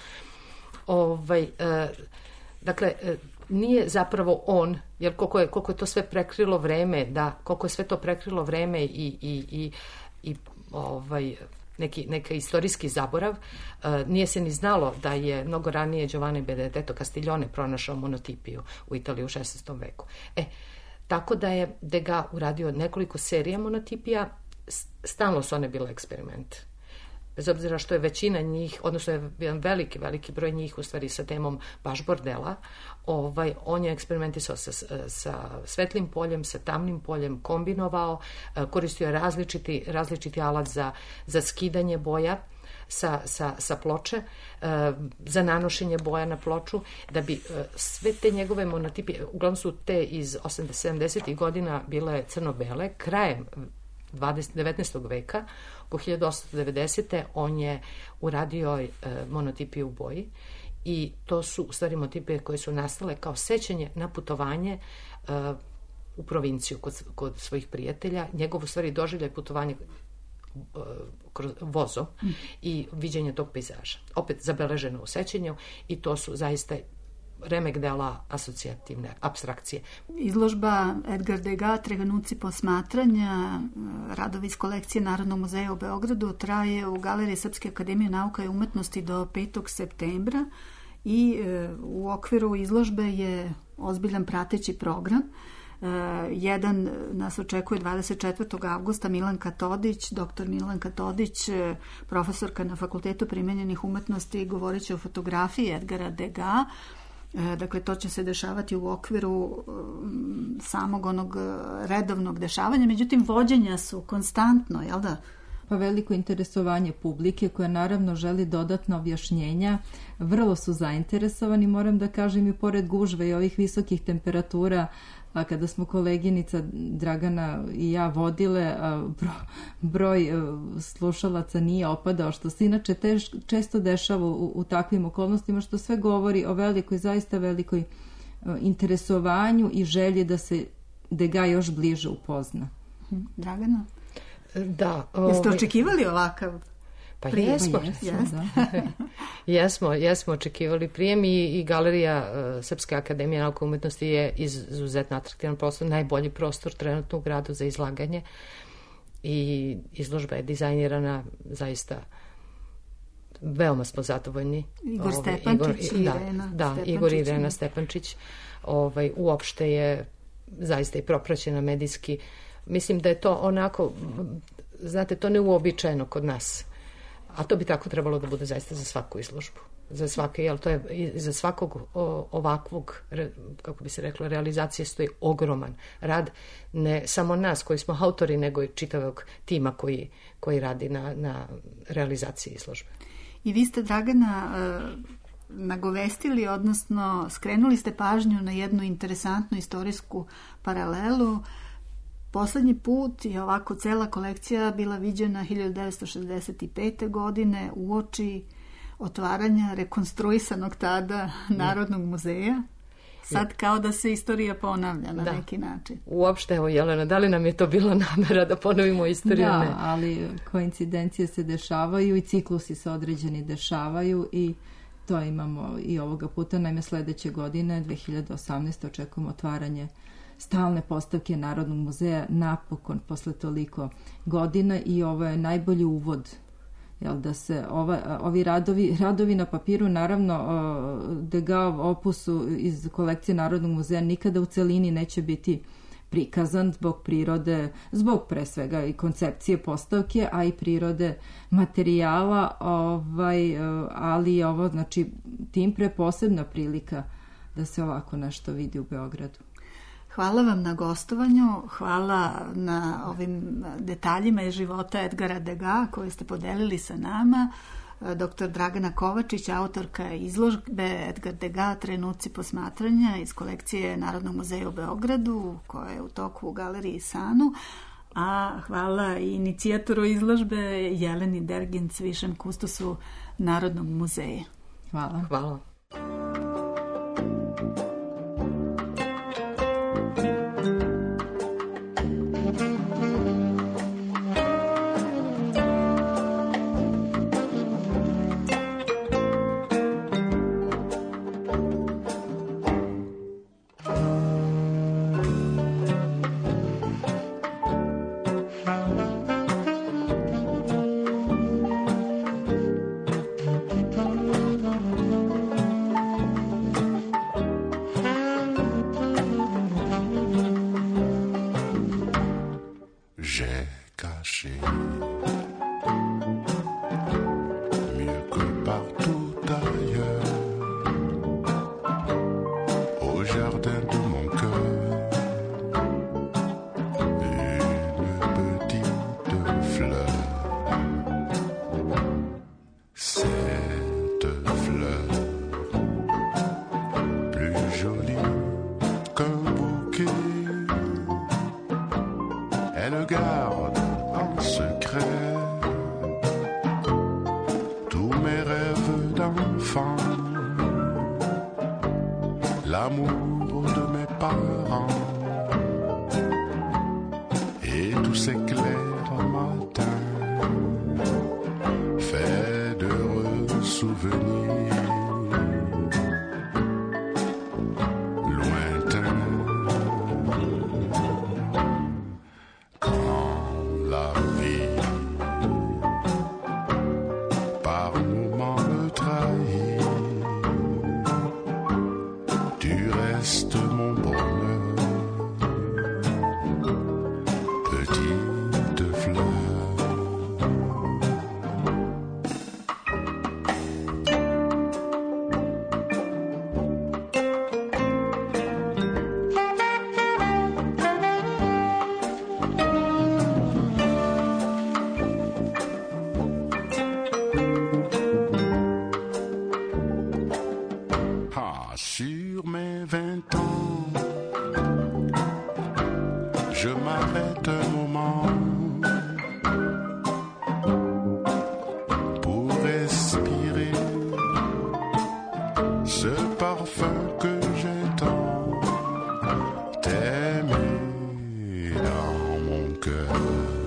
Speaker 15: Ovaj, e, dakle, e, nije zapravo on, jer koliko je, koliko je to sve prekrilo vreme, da, koliko je sve to prekrilo vreme i, i, i, i ovaj, neki, neki istorijski zaborav, uh, nije se ni znalo da je mnogo ranije Giovanni Benedetto Castiglione pronašao monotipiju u Italiji u šesnaestom veku. E, tako da je Degas uradio nekoliko serija monotipija, stalno su one bile eksperiment. Bez obzira što je većina njih, odnosno je jedan veliki, veliki broj njih u stvari sa temom baš bordela, ovaj, on je eksperimentisao sa, sa svetlim poljem, sa tamnim poljem, kombinovao, koristio je različiti, različiti alat za, za skidanje boja sa, sa, sa ploče, za nanošenje boja na ploču, da bi sve te njegove monotipije, uglavnom su te iz osamdesetih sedamdesetih godina bile crno-bele, krajem devetnaestog veka, oko hiljadu osamsto devedesete on je uradio e, monotipiju u boji i to su u stvari monotipije koje su nastale kao sećanje na putovanje e, u provinciju kod, kod svojih prijatelja, njegov u stvari doživljaj putovanje e, kroz vozom mm. i viđenje tog pejzaža. Opet zabeleženo u sećanju i to su zaista remek dela asocijativne apstrakcije.
Speaker 1: Izložba Edgar Degas, Trenuci posmatranja, radovi iz kolekcije Narodnog muzeja u Beogradu, traje u Galeriji Srpske akademije nauka i umetnosti do petog septembra i e, u okviru izložbe je ozbiljan prateći program. E, jedan nas očekuje dvadeset četvrtog avgusta Milanka Todić, doktor Milanka Todić, profesorka na Fakultetu primenjenih umetnosti, govorit će o fotografiji Edgara Degas. Dakle, to će se dešavati u okviru samog onog redovnog dešavanja, međutim, vođenja su konstantno, jel da?
Speaker 16: Pa veliko interesovanje publike koja naravno želi dodatna objašnjenja, vrlo su zainteresovani, moram da kažem i pored gužve i ovih visokih temperatura, a kada smo koleginica Dragana i ja vodile, broj slušalaca nije opadao, što se inače teš, često dešava u, u takvim okolnostima, što sve govori o velikoj, zaista velikoj interesovanju i želji da se Degas još bliže upozna.
Speaker 1: Dragana?
Speaker 15: Da.
Speaker 1: Jeste očekivali ovakav
Speaker 15: Pa
Speaker 1: prijem?
Speaker 15: jesmo.
Speaker 1: Jesmo,
Speaker 15: da. jesmo, jesmo očekivali prijem i, i Galerija uh, Srpske akademije nauke i umetnosti je izuzetno atraktivan prostor, najbolji prostor trenutno u gradu za izlaganje i izložba je dizajnirana zaista veoma smo zadovoljni.
Speaker 1: Igor Ove, Stepančić
Speaker 15: Igor,
Speaker 1: i
Speaker 15: da,
Speaker 1: Irena
Speaker 15: da,
Speaker 1: Stepančić.
Speaker 15: Igor i Irena Stepančić. Ovaj, uopšte je zaista i propraćena medijski. Mislim da je to onako, znate, to neuobičajeno kod nas. A to bi tako trebalo da bude zaista za svaku izložbu. Za svake, jel to je za svakog o, ovakvog, kako bi se reklo, realizacije stoji ogroman rad, ne samo nas koji smo autori, nego i čitavog tima koji, koji radi na, na realizaciji izložbe.
Speaker 1: I vi ste, Dragana, nagovestili, odnosno skrenuli ste pažnju na jednu interesantnu istorijsku paralelu. Poslednji put je ovako cela kolekcija bila viđena hiljadu devetsto šezdeset pete. godine uoči otvaranja rekonstruisanog tada Narodnog muzeja. Sad kao da se istorija ponavlja na
Speaker 15: Da.
Speaker 1: neki način.
Speaker 15: Uopšte, evo Jelena, da li nam je to bila namera da ponovimo istoriju?
Speaker 16: Da,
Speaker 15: Ne.
Speaker 16: ali koincidencije se dešavaju i ciklusi se određeni dešavaju i to imamo i ovoga puta. Naime, sledeće godine, dve hiljade osamnaeste. očekujemo otvaranje stalne postavke Narodnog muzeja napokon posle toliko godina i ovo je najbolji uvod, jel, da se ova, ovi radovi, radovi na papiru, naravno Degasov opus iz kolekcije Narodnog muzeja nikada u celini neće biti prikazan zbog prirode, zbog pre svega i koncepcije postavke, a i prirode materijala, ovaj, ali je ovo, znači, tim pre posebna prilika da se ovako nešto vidi u Beogradu.
Speaker 1: Hvala vam na gostovanju, hvala na ovim detaljima iz života Edgara Degas koje ste podelili sa nama. Doktor Dragana Kovačić, autorka izložbe Edgar Degas, trenuci posmatranja iz kolekcije Narodnog muzeja u Beogradu, koja je u toku u galeriji Sanu. A hvala i inicijatoru izložbe Jeleni Derginc, višem kustosu Narodnog muzeja.
Speaker 16: Hvala.
Speaker 15: Hvala.
Speaker 18: J'ai caché mieux que partout ailleurs au jardin de mon cœur une petite fleur. Cette fleur plus jolie qu'un bouquet, elle garde en secret tous mes rêves d'enfant, l'amour de mes parents et tous ces clairs matins faits d'heureux souvenirs lointains. Quand la vie par moments me trahit, tu restes mon bonheur, petite fleur. Ah, sur mes vingt ans, je m'arrête un moment pour respirer ce parfum que j'attends, t'aimer dans mon cœur.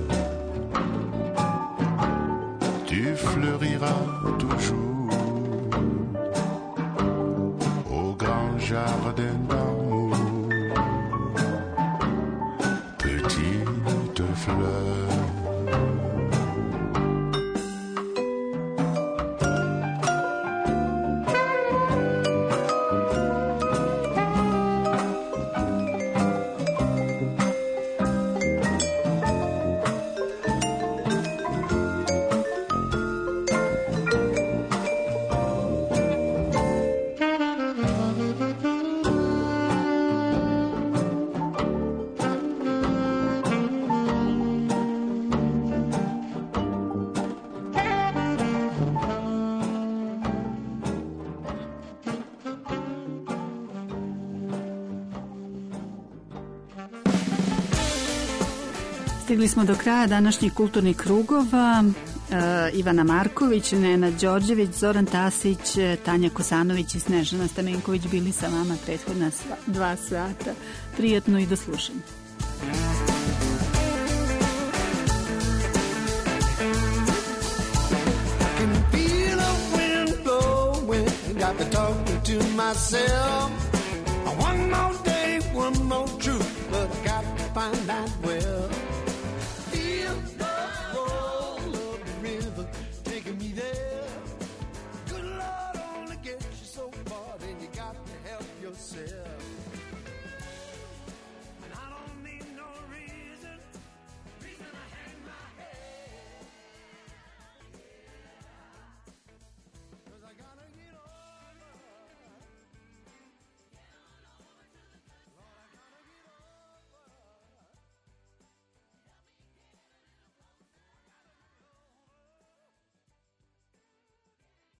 Speaker 18: Tu fleuriras toujours au grand jardin d'amour, petite fleur.
Speaker 1: Stigli smo do kraja današnjih kulturnih krugova. E, Ivana Marković, Nenad Đorđević, Zoran Tasić, Tanja Kosanović i Snežana Stamenković bili sa vama prethodna sva, dva sata. Prijatno i do slušanja.
Speaker 4: Got to talking to myself. One more day, one more truth, but I got to find out where